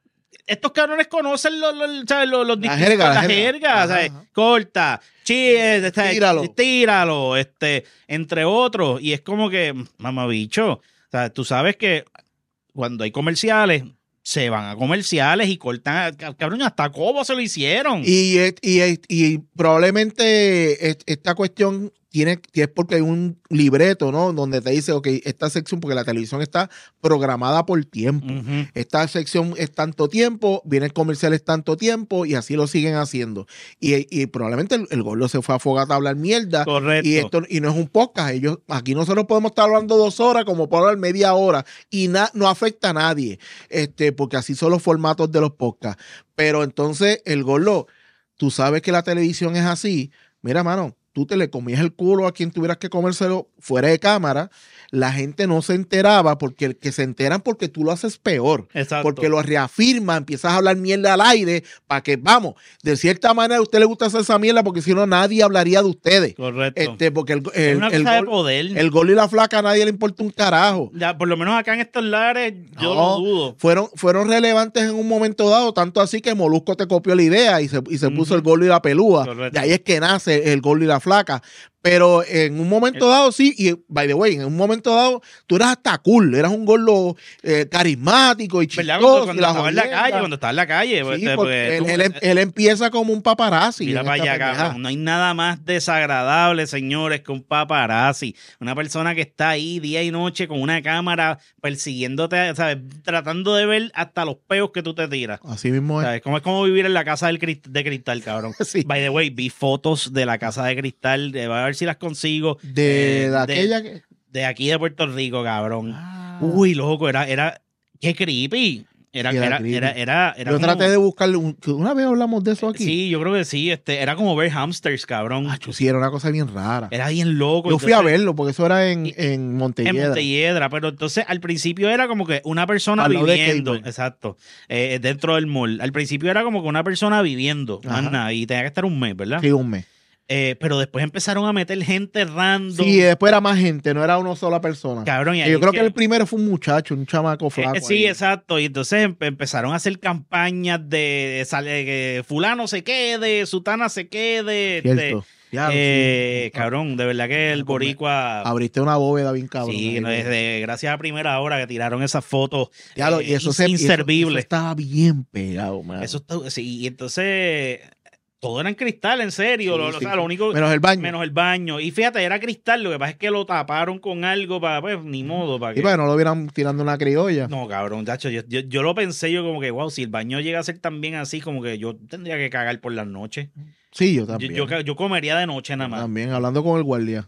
Estos cabrones conocen los, los, ¿sabes? los, los la jerga, la, la jerga, jerga ¿sabes? Corta, chis, tíralo. tíralo, este, entre otros. Y es como que, mamabicho, o sea, tú sabes que cuando hay comerciales, se van a comerciales y cortan, cabrón, hasta cómo se lo hicieron. Y, y, y, y probablemente esta cuestión tiene, es porque hay un libreto, ¿no? Donde te dice, ok, esta sección, porque la televisión está programada por tiempo. Uh-huh. Esta sección es tanto tiempo, vienen comerciales tanto tiempo y así lo siguen haciendo. Y, y probablemente el, el gordo se fue a Fogata a hablar mierda. Correcto. Y esto y no es un podcast. Ellos, aquí nosotros podemos estar hablando dos horas como por hablar media hora y na, no afecta a nadie, este, porque así son los formatos de los podcasts. Pero entonces el gordo, tú sabes que la televisión es así. Mira, mano, tú te le comías el culo a quien tuvieras que comérselo fuera de cámara, la gente no se enteraba porque el que se enteran porque tú lo haces peor. Exacto. Porque lo reafirma, empiezas a hablar mierda al aire para que, vamos, de cierta manera a usted le gusta hacer esa mierda porque si no nadie hablaría de ustedes. Correcto. Este, porque el, el, es una el, cosa gol, de poder. El gol y la flaca a nadie le importa un carajo. Ya, por lo menos acá en estos lares yo no, lo dudo. Fueron, fueron relevantes en un momento dado, tanto así que Molusco te copió la idea y se, y se uh-huh. puso el gol y la pelúa. Correcto. De ahí es que nace el gol y la flaca. Pero en un momento dado, sí, y by the way, en un momento dado, tú eras hasta cool, eras un gordo eh, carismático y chistoso. Cuando, cuando estaba en la calle, cuando estaba en la calle. Sí, pues, porque pues, él, él, él empieza como un paparazzi. Mira para allá, cabrón. No hay nada más desagradable, señores, que un paparazzi. Una persona que está ahí día y noche con una cámara persiguiéndote, ¿sabes? Tratando de ver hasta los peos que tú te tiras. Así mismo es. ¿Sabes? Como es como vivir en la casa del crist- de cristal, cabrón. Sí. By the way, vi fotos de la casa de cristal, de, a ver si las consigo. De, eh, de aquella de, que... de aquí de Puerto Rico, cabrón. Ah. Uy, loco, era, era, qué creepy. Era, era, era, era, era, era yo como, traté de buscarle, un, una vez hablamos de eso aquí. Sí, yo creo que sí, este, era como ver hamsters, cabrón. Ah, sí, era una cosa bien rara. Era bien loco. Yo fui entonces, a verlo, porque eso era en, en Montelledra. En Montelledra, pero entonces al principio era como que una persona al viviendo, exacto, eh, dentro del mall. Al principio era como que una persona viviendo, más nada, y tenía que estar un mes, ¿verdad? Sí, un mes. Eh, pero después empezaron a meter gente random. Sí, después era más gente, no era una sola persona. Cabrón, y yo creo que... que el primero fue un muchacho, un chamaco flaco. Eh, sí, ahí. exacto. Y entonces em- empezaron a hacer campañas de, de, de que fulano se quede, sutana se quede. Cierto. De, Ya, eh, sí. Cabrón, de verdad que el boricua... Abriste una bóveda bien cabrón. Sí, ahí, no, desde, gracias a primera hora que tiraron esas fotos ya, eh, y eso se, inservibles. Eso, eso estaba bien pegado, man. Eso está, sí, y entonces... Todo era en cristal, en serio. Sí, lo, sí, o sea, sí. lo único, menos el baño. Menos el baño. Y fíjate, era cristal. Lo que pasa es que lo taparon con algo para, pues, ni modo. Para y que... para que no lo vieran tirando una criolla. No, cabrón, tacho. Yo, yo, yo lo pensé, yo como que, wow, si el baño llega a ser también así, como que yo tendría que cagar por las noches. Sí, yo también. Yo, yo, yo comería de noche nada más. También, hablando con el guardia.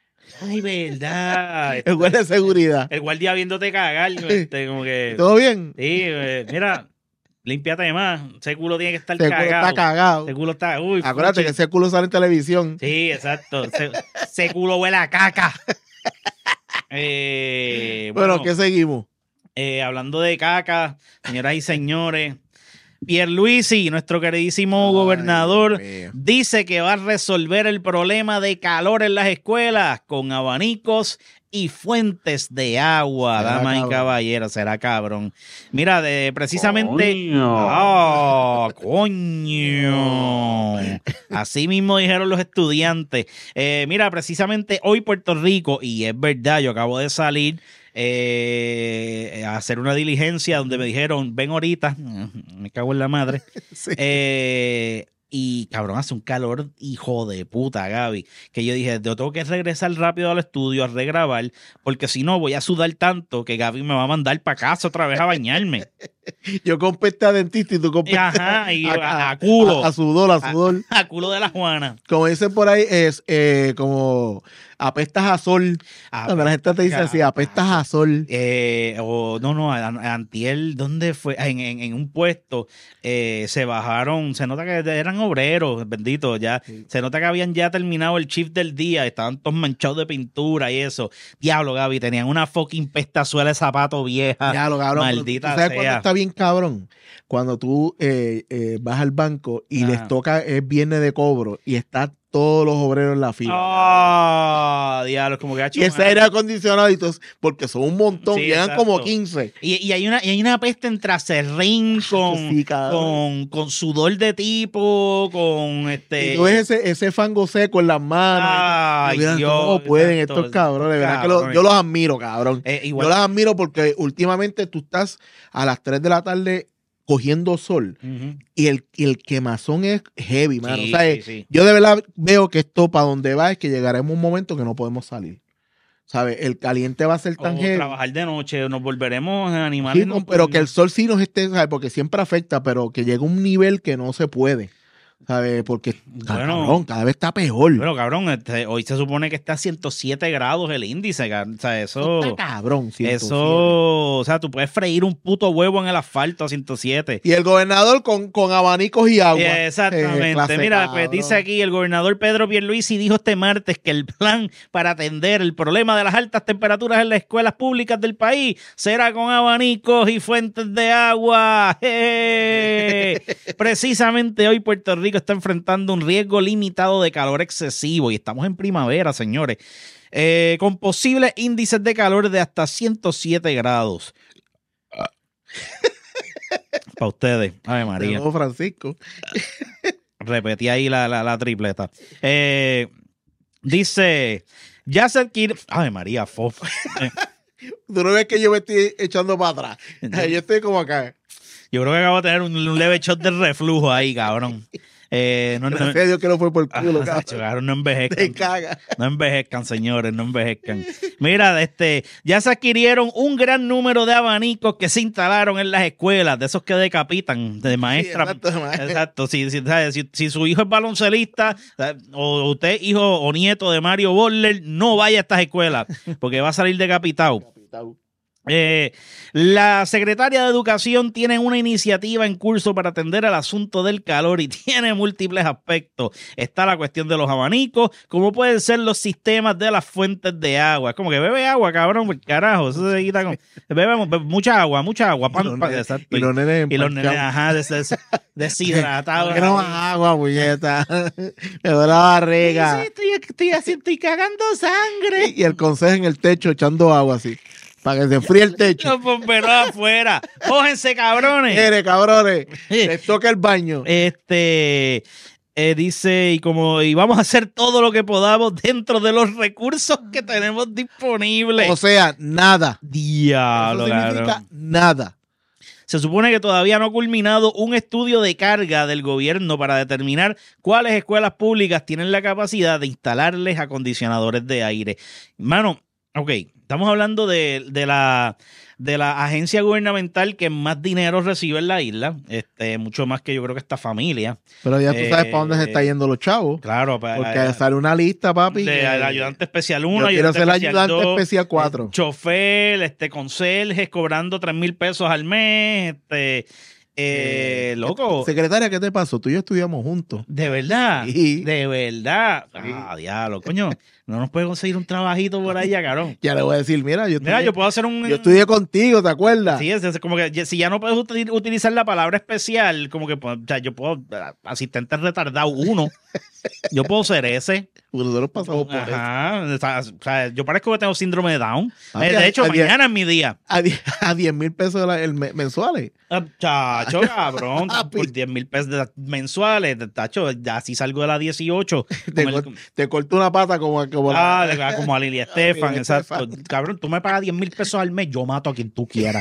Ay, verdad. El guardia de seguridad. El guardia viéndote cagar. Este, como que... ¿Todo bien? Sí, eh, mira... Límpiate más. Ese culo tiene que estar ese cagado. Culo está cagado. Ese culo está... Uy, acuérdate fuchi. Que ese culo sale en televisión. Sí, exacto. Ese, ese culo huele a caca. eh, bueno, bueno, ¿qué seguimos? Eh, hablando de caca, señoras y señores, Pierluisi, nuestro queridísimo Ay, gobernador, dice que va a resolver el problema de calor en las escuelas con abanicos y fuentes de agua, damas y caballeros. Será cabrón. Mira, de, precisamente... ¡Coño! ¡Oh, coño! Así mismo dijeron los estudiantes. Eh, mira, precisamente hoy Puerto Rico, y es verdad, yo acabo de salir eh, a hacer una diligencia donde me dijeron, ven ahorita, me cago en la madre. Sí. Eh... Y cabrón, hace un calor hijo de puta, Gaby, que yo dije, yo tengo que regresar rápido al estudio a regrabar, porque si no voy a sudar tanto que Gaby me va a mandar para casa otra vez a bañarme. Yo compete a dentista y tú competes Ajá, y a, a, a culo. A, a sudor, a sudor. A, a culo de la Juana. Como dicen por ahí, es eh, como apestas a sol. A Cuando la gente te dice así, apestas a sol. Eh, o no, no, antier, ¿dónde fue? En, en, en un puesto eh, se bajaron, se nota que eran eran obreros, bendito, ya sí. Se nota que habían ya terminado el shift del día, estaban todos manchados de pintura y eso. Diablo, Gaby, tenían una fucking pestazuela de zapato vieja. Diablo, cabrón. Maldita ¿Tú sabes sea. cuando está bien cabrón? Cuando tú eh, eh, vas al banco y ah. les toca el viernes de cobro y está todos los obreros en la fila. ¡Oh! Diablo, como que ha hecho. Y ese aire acondicionado, porque son un montón, sí, llegan exacto. como quince. Y, y, hay una, y hay una peste entre acerrín con, sí, con, con sudor de tipo, con este. Y tú ves ese, ese fango seco en las manos. Ay, Dios, Dios, ¿cómo pueden exacto, estos cabrones? De verdad que lo, yo los admiro, cabrón. Eh, igual, yo los admiro porque últimamente tú estás a las tres de la tarde cogiendo sol uh-huh. y el, el quemazón es heavy, mano. Sí, o sea, sí, sí. Yo de verdad veo que esto para donde va es que llegaremos a un momento que no podemos salir. ¿Sabes? El caliente va a ser tan o heavy. Trabajar de noche, nos volveremos animales. Sí, no, pero que el sol sí nos esté, ¿sabes? Porque siempre afecta, pero que llegue a un nivel que no se puede. ¿Sabes? Porque bueno, cabrón, cada vez está peor. Pero cabrón, este, hoy se supone que está a ciento siete grados el índice. O sea, eso. Está cabrón, ciento siete. Eso. O sea, tú puedes freír un puto huevo en el asfalto a ciento siete. Y el gobernador con, con abanicos y agua. Yeah, exactamente. Eh, Mira, pues dice aquí el gobernador Pedro Pierluisi dijo este martes que el plan para atender el problema de las altas temperaturas en las escuelas públicas del país será con abanicos y fuentes de agua. Hey. Precisamente hoy Puerto Rico está enfrentando un riesgo limitado de calor excesivo y estamos en primavera, señores, eh, con posibles índices de calor de hasta ciento siete grados. Para ustedes. Ay, María. De nuevo, Francisco. Repetí ahí la, la, la tripleta. Eh, dice, ya se adquiere... Ay, María, fofo. Tú no ves que yo me estoy echando para atrás. Yo estoy como acá. Yo creo que acabo de tener un, un leve shot de reflujo ahí, cabrón. Eh, no, Gracias no, a Dios que no fue por el culo, ah, cabrón. No envejezcan. Te caga. No envejezcan, señores, no envejezcan. Mira, este, ya se adquirieron un gran número de abanicos que se instalaron en las escuelas, de esos que decapitan, de maestra. Sí, exacto, maestra. Exacto. Si, si, si, si su hijo es baloncelista, o usted es hijo o nieto de Mario Borler, no vaya a estas escuelas, porque va a salir decapitado. Decapitado. Eh, la secretaria de Educación tiene una iniciativa en curso para atender al asunto del calor y tiene múltiples aspectos. Está la cuestión de los abanicos, como pueden ser los sistemas de las fuentes de agua. Es como que bebe agua, cabrón, carajo. Eso se quita con... Bebemos bebe, mucha agua, mucha agua. Pan, y los pan, nenes, y los nenes, y los nenes ajá, des, des, deshidratados. Que no más agua, puñeta. Me duele la barriga. Sí, estoy, estoy, estoy, estoy cagando sangre. Y el consejo en el techo echando agua así. Para que se enfríe el techo. Los bomberos afuera. Cógense, cabrones. Mire, cabrones. Les toca el baño. Este... Eh, dice, y como y vamos a hacer todo lo que podamos dentro de los recursos que tenemos disponibles. O sea, nada. Diablo, Eso significa cabrón. nada. Se supone que todavía no ha culminado un estudio de carga del gobierno para determinar cuáles escuelas públicas tienen la capacidad de instalarles acondicionadores de aire. Mano, ok, estamos hablando de, de la... de la agencia gubernamental que más dinero recibe en la isla, este, mucho más que yo creo que esta familia. Pero ya tú eh, sabes para dónde se están yendo los chavos. Claro. Para, porque eh, sale una lista, papi. De, el ayudante especial uno, yo quiero ayudante ser el especial ayudante dos, especial cuatro. Eh, chofer, este, conserjes cobrando tres mil pesos al mes, este... Eh, loco. Secretaria, ¿qué te pasó? Tú y yo estudiamos juntos. ¿De verdad? Sí. ¿De verdad? Sí. Ah, diablo, coño. No nos puede conseguir un trabajito por ahí, cabrón. Ya le voy a decir, mira, yo estudié, mira, yo puedo hacer un... Yo estudié contigo, ¿te acuerdas? Sí, es, es como que si ya no puedes util, utilizar la palabra especial, como que, o sea, yo puedo, asistente retardado uno, yo puedo ser ese. Nosotros pasamos por Ajá, eso. O sea, yo parezco que tengo síndrome de Down. Ah, eh, de hecho, a mañana es mi día. A diez mil pesos la, el mensuales. Ah, chacho, cabrón, por diez mil pesos de, mensuales, tacho, ya si salgo de la dieciocho. Te, el, cort, te corto una pata como, como, ah, la, como a Lili Estefan, exacto. Cabrón, tú me pagas diez mil pesos al mes, yo mato a quien tú quieras.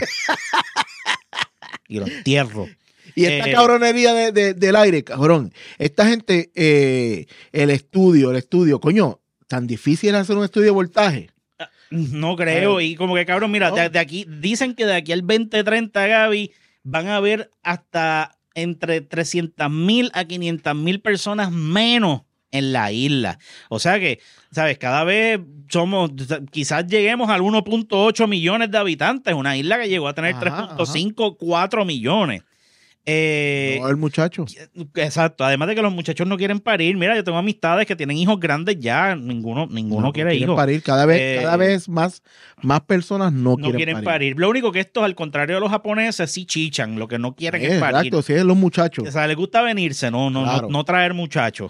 Y lo entierro. Y esta eh, cabronería de, de, del aire, cabrón. Esta gente, eh, el estudio, el estudio, coño, tan difícil es hacer un estudio de voltaje. No creo. Y como que, cabrón, mira, no. de, de aquí, dicen que de aquí al veinte treinta, Gaby, van a haber hasta entre trescientas mil a quinientas mil personas menos en la isla. O sea que, ¿sabes? Cada vez somos, quizás lleguemos al uno punto ocho millones de habitantes, una isla que llegó a tener tres punto cinco, cuatro millones. Eh, no, el muchacho. Exacto. Además de que los muchachos no quieren parir. Mira, yo tengo amistades que tienen hijos grandes ya. Ninguno, ninguno no, quiere no hijos. parir. Cada vez, Eh, cada vez más, más personas no, no quieren, quieren parir. parir. Lo único que estos, al contrario de los japoneses, sí chichan. Lo que no quieren Eh, es parir. Exacto, sí, es los muchachos. O sea, les gusta venirse, no, no, Claro. no, no traer muchachos.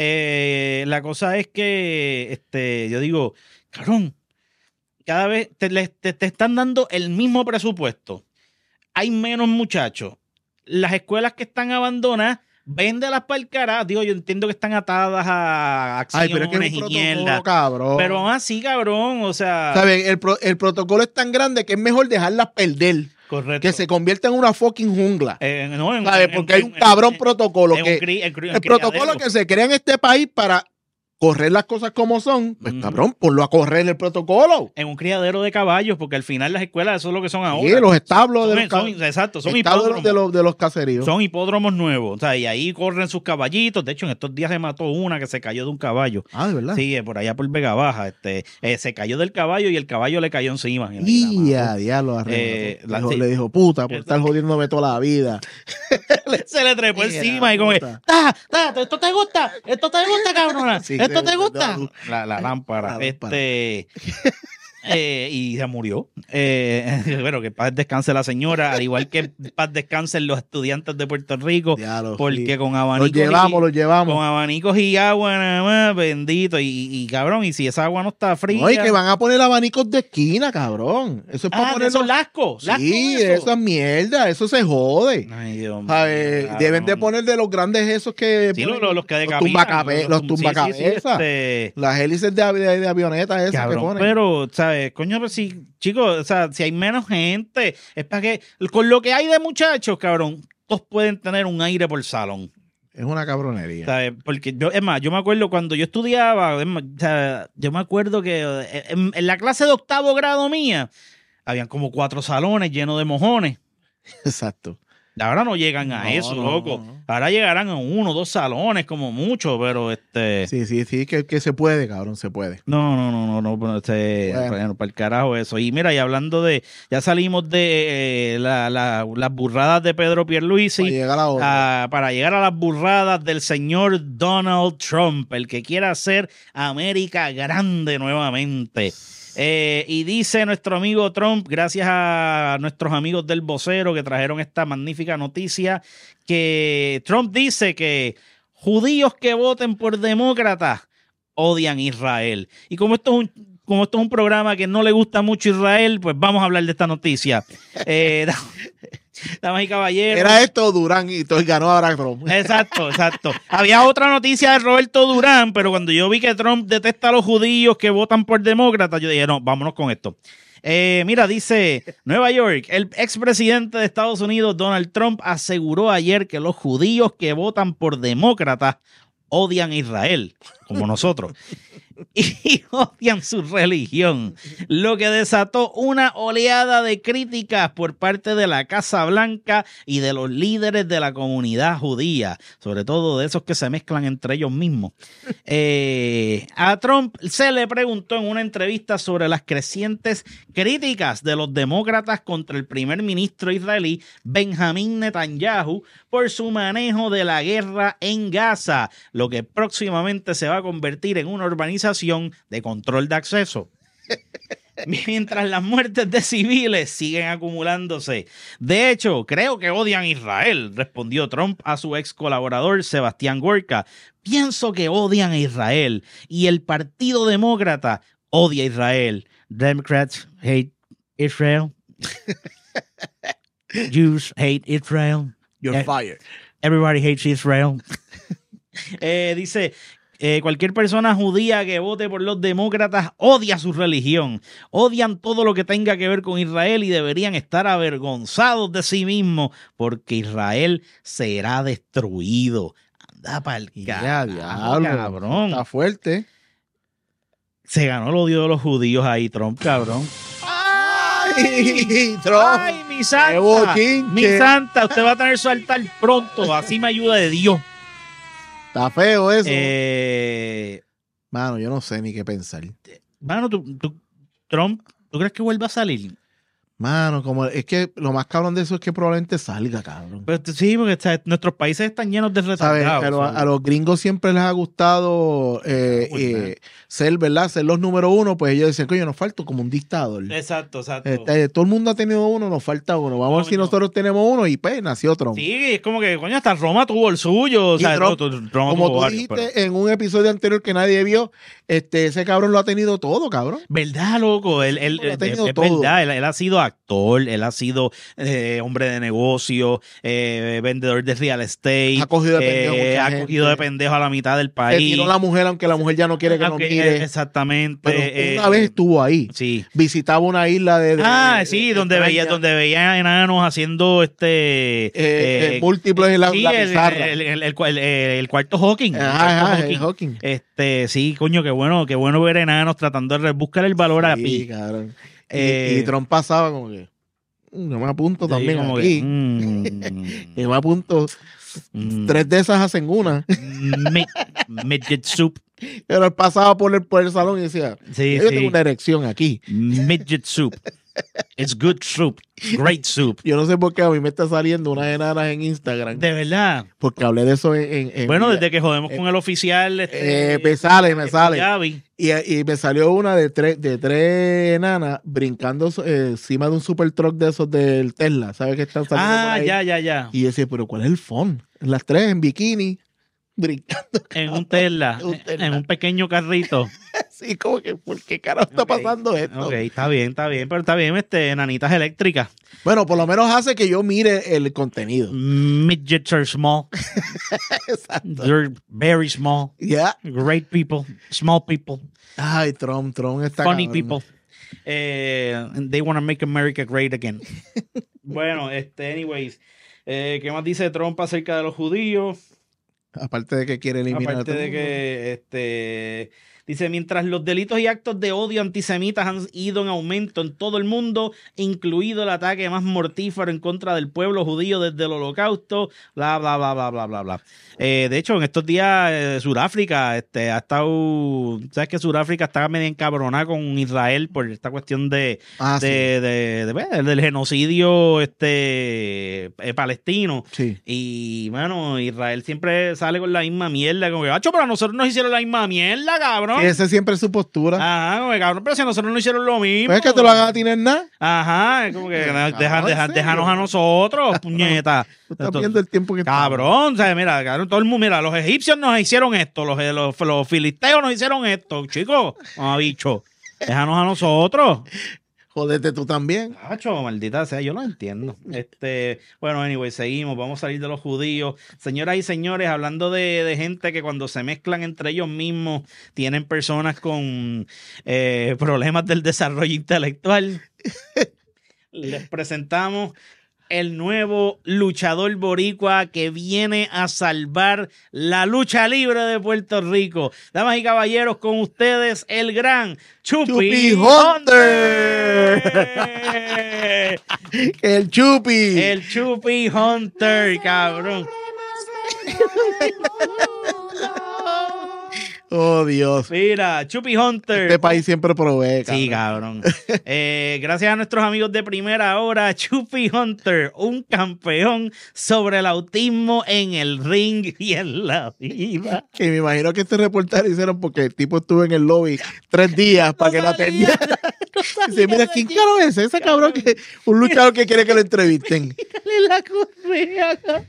Eh, la cosa es que, este, yo digo, cabrón, cada vez te, te, te están dando el mismo presupuesto. Hay menos muchachos. Las escuelas que están abandonadas, véndelas para el carajo. Digo, yo entiendo que están atadas a acciones Ay, pero es que es un y mierda. cabrón. Pero aún así, cabrón, o sea... ¿Sabes? El, pro, el protocolo es tan grande que es mejor dejarlas perder. Correcto. Que se convierta en una fucking jungla. Eh, no, en, ¿Sabes? en, Porque en, hay un cabrón en, protocolo. en, que, en, cri, en, en el protocolo que se crea en este país para correr las cosas como son, pues, mm. cabrón, ponlo a correr el protocolo. En un criadero de caballos, porque al final las escuelas eso es lo que son ahora. Sí, los establos son, de los son, Exacto, son hipódromos. De los, de los caseríos. Son hipódromos nuevos. O sea, y ahí corren sus caballitos. De hecho, en estos días se mató una que se cayó de un caballo. Ah, ¿de verdad? Sí, por allá por Vega Baja. Este, eh, se cayó del caballo y el caballo le cayó encima. Y a diablo, eh, le, dijo, sí. le dijo, puta, por estar jodiéndome toda la vida. Se le trepó encima y como, ¡ah! ¡Esto te gusta! ¡Esto te gusta, cabrona! Sí, ¿Esto te gusta? La, la lámpara. La este, eh, y se murió. Eh, bueno, que paz descanse la señora, al igual que paz descansen los estudiantes de Puerto Rico, Diablo, porque sí. con abanicos. Los llevamos, y, los llevamos. Con abanicos y agua nada más, bendito. Y, y cabrón, y si esa agua no está fría. Oye, que van a poner abanicos de esquina, cabrón. Eso es para ah, poner. Esos lascos. Sí, eso. esa es mierda, eso se jode. Ay, Dios mío. Deben de poner de los grandes esos que. Sí, los, los, los que decapitan. Los tumbacabezas. Los tumbacabezas. Sí, sí, sí, este... Las hélices de, de, de avionetas esas cabrón, que ponen. Pero, ¿sabes? Coño, pero si, chicos, o sea, si hay menos gente, es para que. Con lo que hay de muchachos, cabrón, todos pueden tener un aire por salón. Es una cabronería. ¿Sabes? Porque yo, es más, yo me acuerdo cuando yo estudiaba, es más, o sea, yo me acuerdo que en, en la clase de octavo grado mía, habían como cuatro salones llenos de mojones. Exacto. Ahora no llegan a no, eso, no, loco. No. Ahora llegarán a uno o dos salones como mucho, pero este... Sí, sí, sí, que, que se puede, cabrón, se puede. No, no, no, no, no, no este, bueno. Bueno, para el carajo eso. Y mira, y hablando de... Ya salimos de eh, la, la, las burradas de Pedro Pierluisi. Para llegar a, otra. a Para llegar a las burradas del señor Donald Trump, el que quiere hacer América grande nuevamente. Eh, y dice nuestro amigo Trump, gracias a nuestros amigos del vocero que trajeron esta magnífica noticia, que Trump dice que judíos que voten por demócratas odian Israel. Y como esto es un, como esto es un programa que no le gusta mucho Israel, pues vamos a hablar de esta noticia. Eh, Damas y caballeros. Era esto Durán y entonces ganó ahora Trump. Exacto, exacto. Había otra noticia de Roberto Durán, pero cuando yo vi que Trump detesta a los judíos que votan por demócratas, yo dije, no, vámonos con esto. Eh, mira, dice Nueva York, el expresidente de Estados Unidos, Donald Trump, aseguró ayer que los judíos que votan por demócratas odian a Israel, como nosotros. Y odian su religión, lo que desató una oleada de críticas por parte de la Casa Blanca y de los líderes de la comunidad judía, sobre todo de esos que se mezclan entre ellos mismos. Eh, a Trump se le preguntó en una entrevista sobre las crecientes críticas de los demócratas contra el primer ministro israelí Benjamín Netanyahu por su manejo de la guerra en Gaza, lo que próximamente se va a convertir en una urbanización de control de acceso. Mientras las muertes de civiles siguen acumulándose. De hecho, creo que odian a Israel, respondió Trump a su ex colaborador Sebastián Gorka. Pienso que odian a Israel y el Partido Demócrata odia a Israel. Democrats hate Israel. Jews hate Israel. You're fired. Everybody hates Israel. eh, dice... Eh, cualquier persona judía que vote por los demócratas odia su religión, odian todo lo que tenga que ver con Israel y deberían estar avergonzados de sí mismos porque Israel será destruido. Anda pa'l carajo, cabrón. Está fuerte. Se ganó el odio de los judíos ahí, Trump, cabrón. ¡Ay, Trump! ¡Ay, mi santa! Mi santa, usted va a tener su altar pronto, así me ayuda de Dios. Está feo eso. Eh, Mano, yo no sé ni qué pensar. Mano, tú, tú, Trump, ¿tú crees que vuelva a salir? Mano, como es que lo más cabrón de eso es que probablemente salga, cabrón. Pero sí, porque ¿sabes? Nuestros países están llenos de retardados. A, lo, a los gringos siempre les ha gustado eh, eh, ser, ¿verdad? Ser los número uno, pues ellos dicen, coño, nos falta como un dictador. Exacto, exacto. Este, todo el mundo ha tenido uno, nos falta uno. Vamos a ver si nosotros tenemos uno y pues nació Trump. Sí, es como que, coño, hasta Roma tuvo el suyo. O sea, Trump, no, tu, Roma como tuvo tú varios, dijiste pero... en un episodio anterior que nadie vio, este, ese cabrón lo ha tenido todo, cabrón. ¿Verdad, loco? Él, él, Lo ha tenido es, todo. es verdad, él, él ha sido actor, él ha sido eh, hombre de negocio, eh, vendedor de real estate. Ha cogido de pendejo eh, mucha Ha gente. cogido de pendejo a la mitad del Se país. tiró la mujer, aunque la mujer ya no quiere que Aunque, lo mire. eh, Exactamente. Pero eh, una vez estuvo ahí. Sí. Visitaba una isla de... de Ah, de, sí, de, donde extraña. veía, donde veía enanos haciendo este... Eh, eh, múltiples en la, sí, la el, pizarra. el, el, el, el, el cuarto Hawking. Ajá, el cuarto ajá, Hawking. el Hawking. Este, sí, coño, qué bueno, qué bueno ver enanos tratando de buscar el valor a Sí, pi. cabrón. Eh, y, y Trump pasaba como que... No me apunto sí, también como aquí. que, mm, Y me apunto... mm, Tres de esas hacen una. mid- midget soup. Pero él pasaba por el, por el salón y decía, Sí, yo sí. tengo una erección aquí. Midget soup. It's good soup. Great soup. Yo no sé por qué a mí me está saliendo unas enanas en Instagram. De verdad. Porque hablé de eso en... en- en- Bueno, desde que jodemos con el oficial. Este, eh, me sale, me sale. Gaby. Y, y me salió una de tres, de tres enanas brincando eh, encima de un super truck de esos del Tesla. ¿Sabes que están saliendo por Ah, ahí? ya, ya, ya. Y yo decía, pero ¿cuál es el phone? Las tres en bikini, brincando. En un Tesla, Un Tesla. en un pequeño carrito. Así como que, ¿por qué carajo está Ok, pasando esto? Ok, está bien, está bien, pero está bien, este, enanitas eléctricas. Bueno, por lo menos hace que yo mire el contenido. Midgets are small. Exacto. They're very small. Ya. Great people. Small people. Ay, Trump, Trump está Funny cabrón. people. Eh, and they want to make America great again. Bueno, este, anyways. Eh, ¿Qué más dice Trump acerca de los judíos? Aparte de que quiere eliminar a Aparte todo de el mundo. que este dice, mientras los delitos y actos de odio antisemitas han ido en aumento en todo el mundo, incluido el ataque más mortífero en contra del pueblo judío desde el Holocausto, bla, bla, bla, bla, bla, bla, bla. Eh, de hecho, en estos días, eh, Sudáfrica este, ha estado, sabes que Sudáfrica está medio encabronada con Israel por esta cuestión de, Ah, de, de, de- de- del genocidio este eh, palestino. sí. Sí. Y bueno, Israel siempre sale con la misma mierda, como que, macho, pero a nosotros nos hicieron la misma mierda, cabrón. Y esa siempre es su postura. Ajá, como que, cabrón, pero si a nosotros no hicieron lo mismo. Pues es que te lo hagan a ti, nada. Ajá, es como que Cabrón, deja- deja- ¿en serio? déjanos a nosotros, puñeta. Tú estás Esto- viendo el tiempo que está. Cabrón, o sea, mira, cabrón, todo el mundo, mira, los egipcios nos hicieron esto, los, los, los filisteos nos hicieron esto, chicos, ah, bicho, déjanos a nosotros. Jódete tú también. Hacho, maldita sea, yo no entiendo. Este, bueno, anyway, seguimos, vamos a salir de los judíos. Señoras y señores, hablando de, de gente que cuando se mezclan entre ellos mismos tienen personas con eh, problemas del desarrollo intelectual, les presentamos el nuevo luchador boricua que viene a salvar la lucha libre de Puerto Rico. Damas y caballeros, con ustedes el gran Chupi, Chupi Hunter. Hunter. El Chupi. El Chupi Hunter, cabrón. Oh, Dios. Mira, Chupi Hunter. Este país siempre provee. Sí, cabrón. cabrón. Eh, gracias a nuestros amigos de primera hora, Chupi Hunter, un campeón sobre el autismo en el ring y en la vida. Que me imagino que este reportaje hicieron porque el tipo estuvo en el lobby tres días para que lo atendiera. Dice, mira, ¿quién caro es ese cabrón? Que un luchador que quiere que lo entrevisten. Dale la correa, cabrón.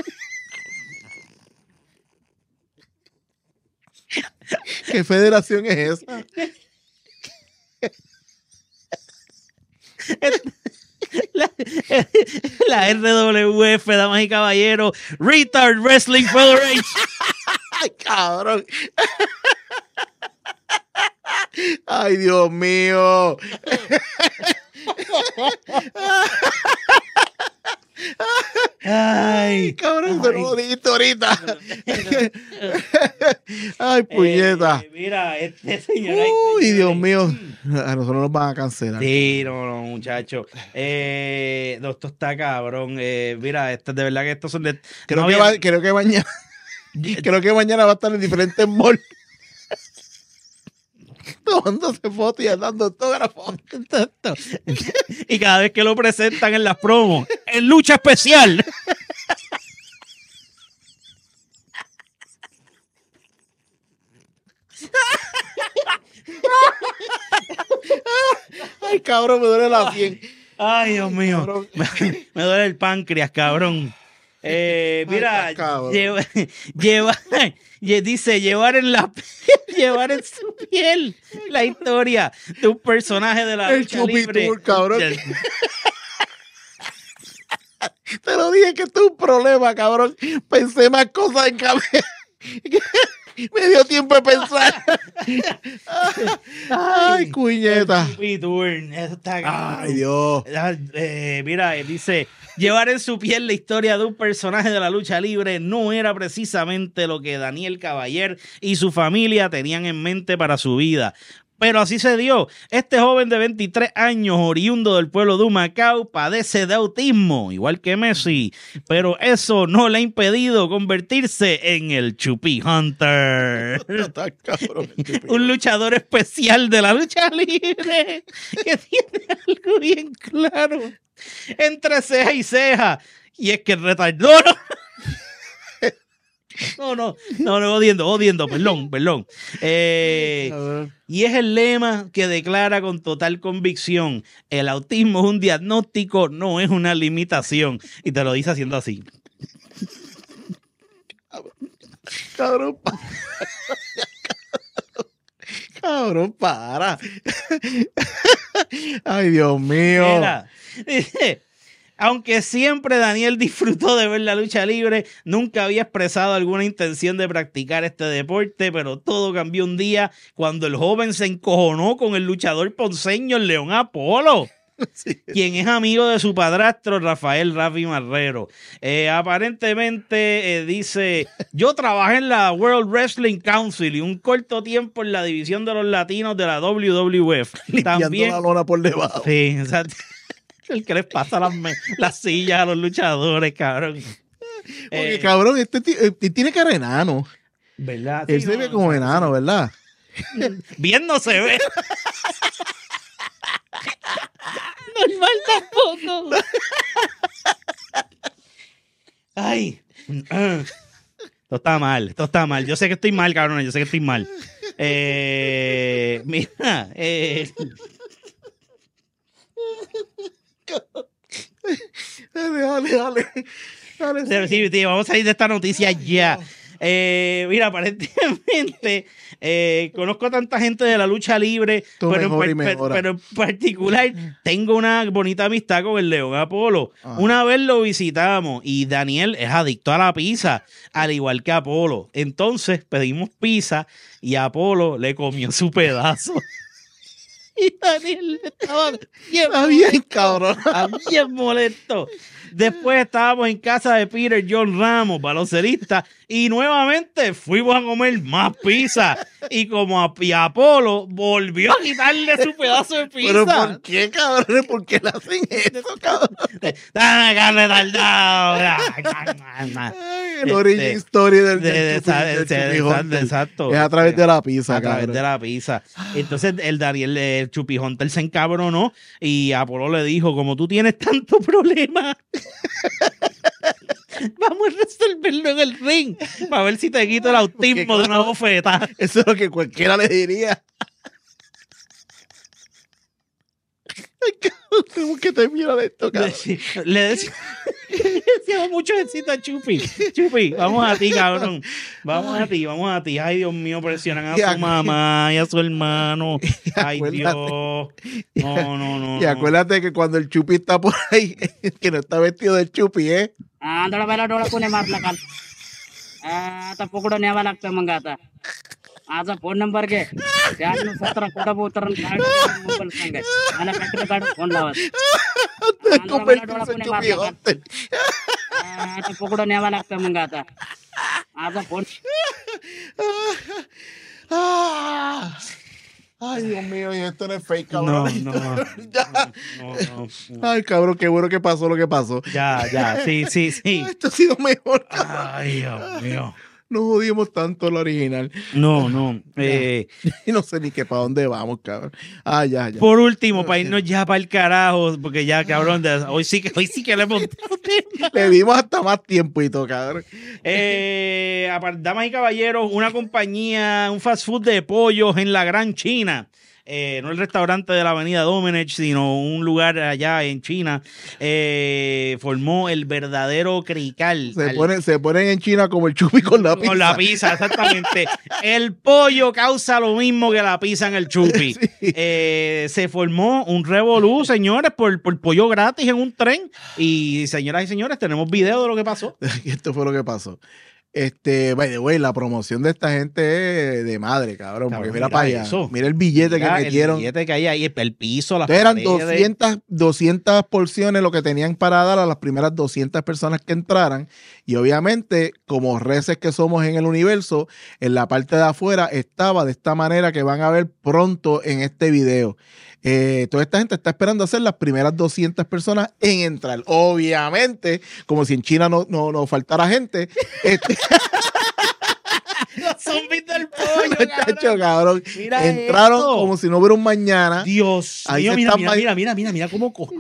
¿Qué federación es esa? La, la R W F, damas y caballeros, Retard Wrestling Federation. Ay, cabrón. Ay, Dios mío. Ay, Cabrón, se lo jodiste ahorita. Ay, puñeta. Eh, mira, este señor. Uy, Dios mío. A nosotros nos van a cancelar. Sí, no, no, muchacho. Eh, no, esto está cabrón. Eh, mira, esto de verdad que estos son de. Creo, no que había- va- creo que mañana creo que mañana va a estar en diferentes malls. tomándose fotos y dando autógrafos. Y cada vez que lo presentan en las promos, en lucha especial. Ay, cabrón, me duele la sien. Ay, Dios mío. Me, me duele el páncreas, cabrón. Eh, mira, Ay, cabrón. lleva, lleva, dice llevar en la llevar en su piel la historia de un personaje de la El lucha Chupi libre. Tour, cabrón. Te lo dije que esto es un problema, cabrón. Pensé más cosas en cabeza. Me dio tiempo de pensar. Ay, cuñeta. Chupi Tour, eso está Ay, Dios. Eh, mira, dice, llevar en su piel la historia de un personaje de la lucha libre no era precisamente lo que Daniel Caballer y su familia tenían en mente para su vida. Pero así se dio. Este joven de veintitrés años, oriundo del pueblo de Humacao, padece de autismo, igual que Messi. Pero eso no le ha impedido convertirse en el Chupi Hunter. Un luchador especial de la lucha libre que tiene algo bien claro entre ceja y ceja. Y es que retardó. No, no, no, no, odiando, odiando, perdón, perdón. Eh, y es el lema que declara con total convicción: el autismo es un diagnóstico, no es una limitación. Y te lo dice haciendo así. Cabrón, para. Cabrón, para. Ay, Dios mío. Mira, dice, aunque siempre Daniel disfrutó de ver la lucha libre, nunca había expresado alguna intención de practicar este deporte, pero todo cambió un día cuando el joven se encojonó con el luchador ponceño el León Apolo. Sí. Quien es amigo de su padrastro Rafael Rafi Marrero. Eh, aparentemente eh, dice, yo trabajé en la World Wrestling Council y un corto tiempo en la división de los latinos de la W W F. Limpiando También la lona por debajo. Sí, exacto. El que les pasa las, las sillas a los luchadores, cabrón. Porque, eh, cabrón, este tío, eh, tiene cara de enano. ¿Verdad? Él Sí, se no, ve como no, enano, sí. ¿verdad? Bien no se ve. Normal tampoco. Ay. Esto está mal, esto está mal. Yo sé que estoy mal, cabrón. Yo sé que estoy mal. Eh, mira, eh, Dale, dale, dale. dale Pero sí, tío, vamos a ir de esta noticia ya. Eh, mira, aparentemente eh, conozco a tanta gente de la lucha libre, pero en, per, per, pero en particular tengo una bonita amistad con el León Apolo. Ah. Una vez lo visitamos y Daniel es adicto a la pizza, al igual que Apolo. Entonces pedimos pizza y Apolo le comió su pedazo. Y Daniel estaba bien, Está bien, cabrón. bien molesto. Después estábamos en casa de Peter John Ramos, baloncelista, y nuevamente fuimos a comer más pizza. Y como a, y a Apolo volvió a quitarle su pedazo de pizza. ¿Pero por qué, cabrón? ¿Por qué le hacen eso, cabrón? ¡Dame carne tardado! El origin story del, del, de, chupi, de, del de, de, chupi exacto. Es a través de la pizza, A cabrón. través de la pizza. Entonces el Daniel, el Chupi Hunter se encabronó y Apolo le dijo, como tú tienes tanto problema, vamos a resolverlo en el ring para ver si te quito el autismo Porque, de una bofeta. Eso es lo que cualquiera le diría. Tenemos que terminar esto, cabrón. Le decíamos decía mucho éxito a Chupi. Chupi, vamos a ti, cabrón. Vamos a ti, vamos a ti. Ay, Dios mío, presionan a su mamá y a su hermano. Ay, Dios. No, no, no. Y acuérdate que cuando el Chupi está por ahí, que no está vestido de Chupi, ¿eh? Ah, no la no la pone más la cal. Ah, tampoco no va a mangata. आज phone number घे त्यानं सतरा कोटा उतरण card mobile सांगाय मला factory card phone लावत आता पकडून न्यावा लागतं मग आता माझा phone Ay, Dios mío, y esto no es fake, cabrón. No, no, ya. no, no, no. Ay, cabrón, qué bueno que pasó lo que pasó. Ya, ya, sí, sí, sí. Esto ha sido mejor, cabrón. Ay, Dios mío. No jodimos tanto el original. No, no. Eh, y no sé ni qué para dónde vamos, cabrón. Ah, ya, ya. Por último, para irnos ya para el carajo, porque ya, cabrón, de, hoy sí que hoy sí que le hemos Le dimos hasta más tiempo y todo, cabrón. Eh, damas y caballeros, una compañía, un fast food de pollos en la Gran China. Eh, no el restaurante de la avenida Domenech, sino un lugar allá en China, eh, formó el verdadero crical. Se, al, ponen, se ponen en China como el chupi con la pizza. Con la pizza, exactamente. El pollo causa lo mismo que la pizza en el chupi. Sí. Eh, se formó un revolú, señores, por, por pollo gratis en un tren. Y señoras y señores, tenemos video de lo que pasó. Esto fue lo que pasó. Este, by the way, la promoción de esta gente es de madre, cabrón. cabrón porque mira, mira para allá. Eso. Mira el billete mira, que metieron. El billete que hay ahí, el piso, las eran doscientas, doscientas porciones lo que tenían para dar a las primeras doscientas personas que entraran. Y obviamente, como reces que somos en el universo, en la parte de afuera estaba de esta manera que van a ver pronto en este video. Eh, toda esta gente está esperando hacer las primeras doscientas personas en entrar. Obviamente, como si en China no, no, no faltara gente. Este, los zombies del pollo, cabrón. cabrón. Mira entraron esto. Como si no hubiera un mañana. Dios mío, mira, mira, mira, mira, mira, mira cómo coge.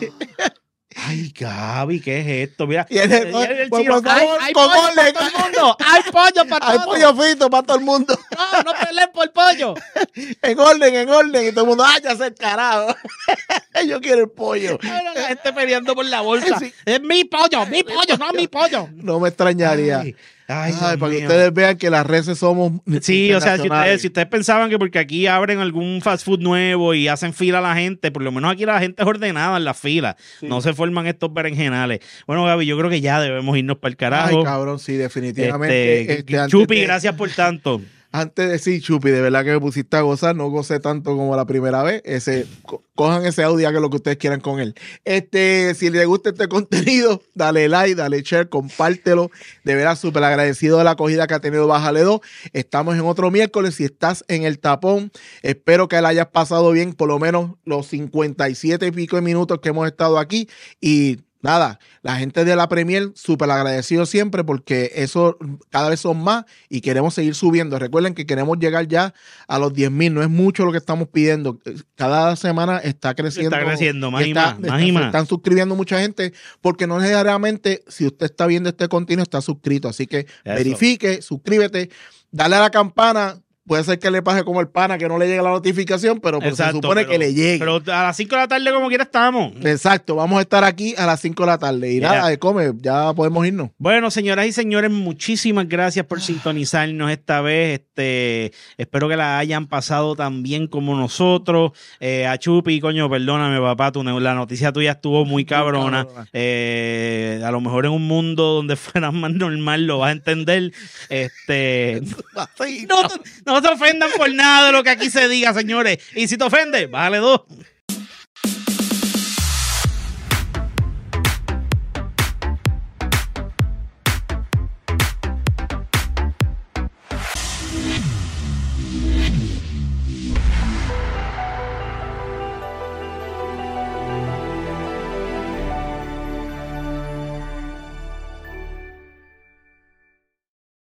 Ay, Gaby, ¿qué es esto? Mira, y el, el, el, el pues, chino, hay, hay pollo para todo el mundo. Hay pollo para todo el mundo. Hay pollo frito para todo el mundo. No, no peleen por pollo. En orden, en orden. Y todo el mundo, ay, ya se el carajo. Yo quiero el pollo. La gente peleando por la bolsa. Sí. Es mi pollo, mi pollo, no mi pollo. No me extrañaría. Ay. Ay, Ay, para mío. Que ustedes vean que las redes somos. Sí, o sea, si ustedes, si ustedes pensaban que porque aquí abren algún fast food nuevo y hacen fila a la gente, por lo menos aquí la gente es ordenada en la fila. Sí. No se forman estos berenjenales. Bueno, Gaby, yo creo que ya debemos irnos para el carajo. Ay, cabrón, sí, definitivamente. Este, este, Chupi, de... gracias por tanto. Antes de decir, Chupi, de verdad que me pusiste a gozar, no gocé tanto como la primera vez. Ese, co cojan ese audio, hagan lo que ustedes quieran con él. Este, si les gusta este contenido, dale like, dale share, compártelo. De verdad, súper agradecido de la acogida que ha tenido Bájale dos. Estamos en otro miércoles. Si estás en el tapón, espero que la hayas pasado bien, por lo menos los cincuenta y siete y pico de minutos que hemos estado aquí. Y nada, la gente de la Premier, súper agradecido siempre porque eso cada vez son más y queremos seguir subiendo. Recuerden que queremos llegar ya a los diez mil, no es mucho lo que estamos pidiendo. Cada semana está creciendo. Está creciendo, más y está, más, está, más y más. Están suscribiendo mucha gente porque no necesariamente si usted está viendo este contenido está suscrito. Así que eso. Verifique, suscríbete, dale a la campana. Puede ser que le pase como el pana, que no le llegue la notificación, pero pues se supone pero, que le llegue. Pero a las cinco de la tarde, como quiera, estamos. Exacto, vamos a estar aquí a las cinco de la tarde. Y yeah. nada, de come, ya podemos irnos. Bueno, señoras y señores, muchísimas gracias por sintonizarnos esta vez. Este, espero que la hayan pasado tan bien como nosotros. Eh, a Chupi, coño, perdóname, papá, tu, la noticia tuya estuvo muy cabrona. Eh, a lo mejor en un mundo donde fuera más normal lo vas a entender. Este, no, no, no se ofendan por nada de lo que aquí se diga, señores. Y si te ofende, bájale dos.